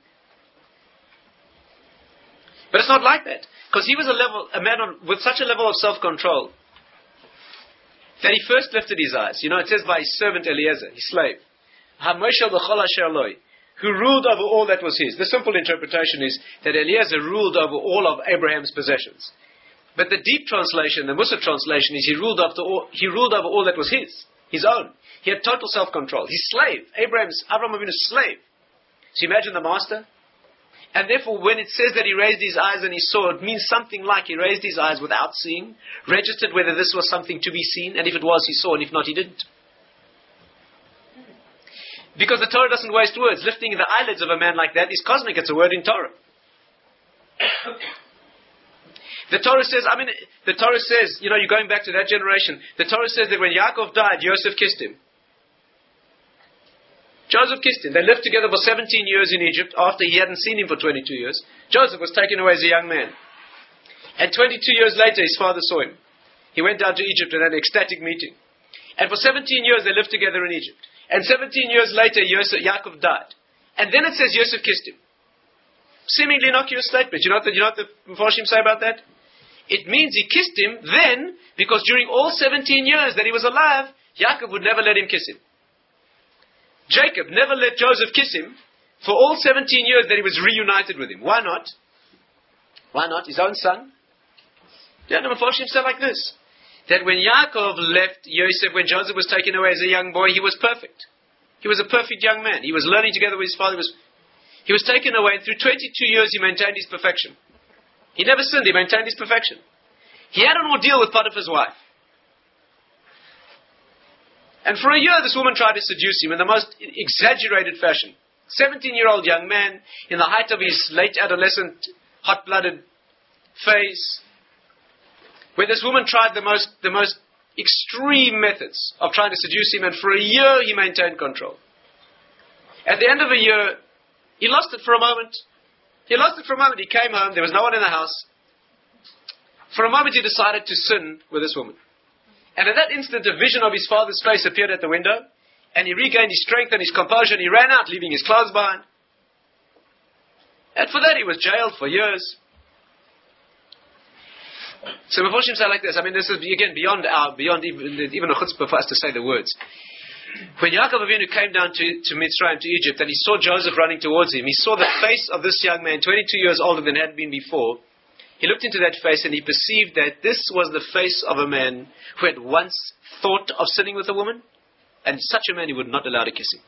But it's not like that. Because he was a level, a man on, with such a level of self-control that he first lifted his eyes. You know, it says by his servant Eliezer, his slave. Who ruled over all that was his. The simple interpretation is that Eliezer ruled over all of Abraham's possessions. But the deep translation, the Musa translation, is he ruled over all, he ruled over all that was his, his own. He had total self-control. His slave, Abraham's, Abraham Avinu's slave. So imagine the master. And therefore, when it says that he raised his eyes and he saw, it means something like he raised his eyes without seeing, registered whether this was something to be seen, and if it was, he saw, and if not, he didn't. Because the Torah doesn't waste words. Lifting the eyelids of a man like that is cosmic. It's a word in Torah. The Torah says, I mean, the Torah says, you know, you're going back to that generation. The Torah says that when Yaakov died, Yosef kissed him. Joseph kissed him. They lived together for seventeen years in Egypt after he hadn't seen him for twenty-two years. Joseph was taken away as a young man. And twenty-two years later, his father saw him. He went down to Egypt and had an ecstatic meeting. And for seventeen years, they lived together in Egypt. And seventeen years later, Yosef, Yaakov died. And then it says Yosef kissed him. Seemingly innocuous statement. You know what the, you know what the Mepharshim say about that? It means he kissed him then, because during all seventeen years that he was alive, Yaakov would never let him kiss him. Jacob never let Joseph kiss him for all seventeen years that he was reunited with him. Why not? Why not? His own son? Yeah, the Mepharshim say like this. That when Yaakov left Yosef, when Joseph was taken away as a young boy, he was perfect. He was a perfect young man. He was learning together with his father. He was, he was taken away, and through twenty-two years he maintained his perfection. He never sinned. He maintained his perfection. He had an ordeal with Potiphar's wife. And for a year, this woman tried to seduce him in the most exaggerated fashion. seventeen-year-old young man, in the height of his late adolescent, hot-blooded phase, where this woman tried the most, the most extreme methods of trying to seduce him, and for a year he maintained control. At the end of a year, he lost it for a moment. He lost it for a moment. He came home. There was no one in the house. For a moment, he decided to sin with this woman. And at that instant, a vision of his father's face appeared at the window, and he regained his strength and his composure, and he ran out, leaving his clothes behind. And for that, he was jailed for years. So Mepharshim say like this. I mean, this is, again, beyond our, beyond even, even a chutzpah for us to say the words. When Yaakov Avinu came down to, to Mitzrayim, to Egypt, and he saw Joseph running towards him, he saw the face of this young man, twenty-two years older than had been before. He looked into that face and he perceived that this was the face of a man who had once thought of sinning with a woman, and such a man he would not allow to kiss him.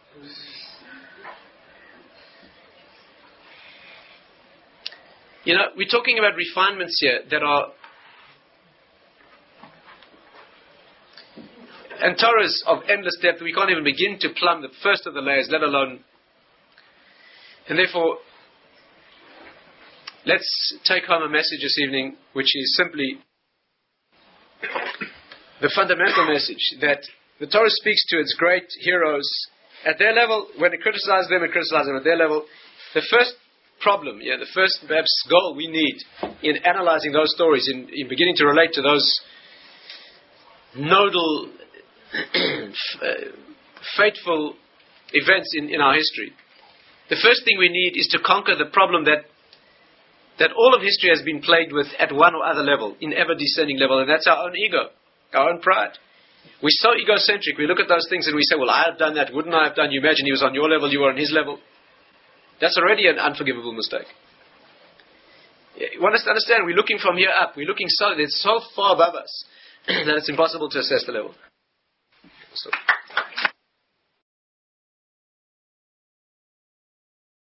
You know, we're talking about refinements here that are and Torahs of endless depth. We can't even begin to plumb the first of the layers, let alone. And therefore, let's take home a message this evening, which is simply the fundamental message that the Torah speaks to its great heroes at their level. When it criticizes them, it criticizes them at their level. The first problem, yeah, the first perhaps goal we need in analyzing those stories, in, in beginning to relate to those nodal, fateful events in, in our history. The first thing we need is to conquer the problem that that all of history has been plagued with at one or other level, in ever descending level, and that's our own ego, our own pride. We're so egocentric. We look at those things and we say, well, I have done that. Wouldn't I have done? You imagine he was on your level, you were on his level. That's already an unforgivable mistake. You want us to understand, we're looking from here up. We're looking so, it's so far above us that it's impossible to assess the level. So.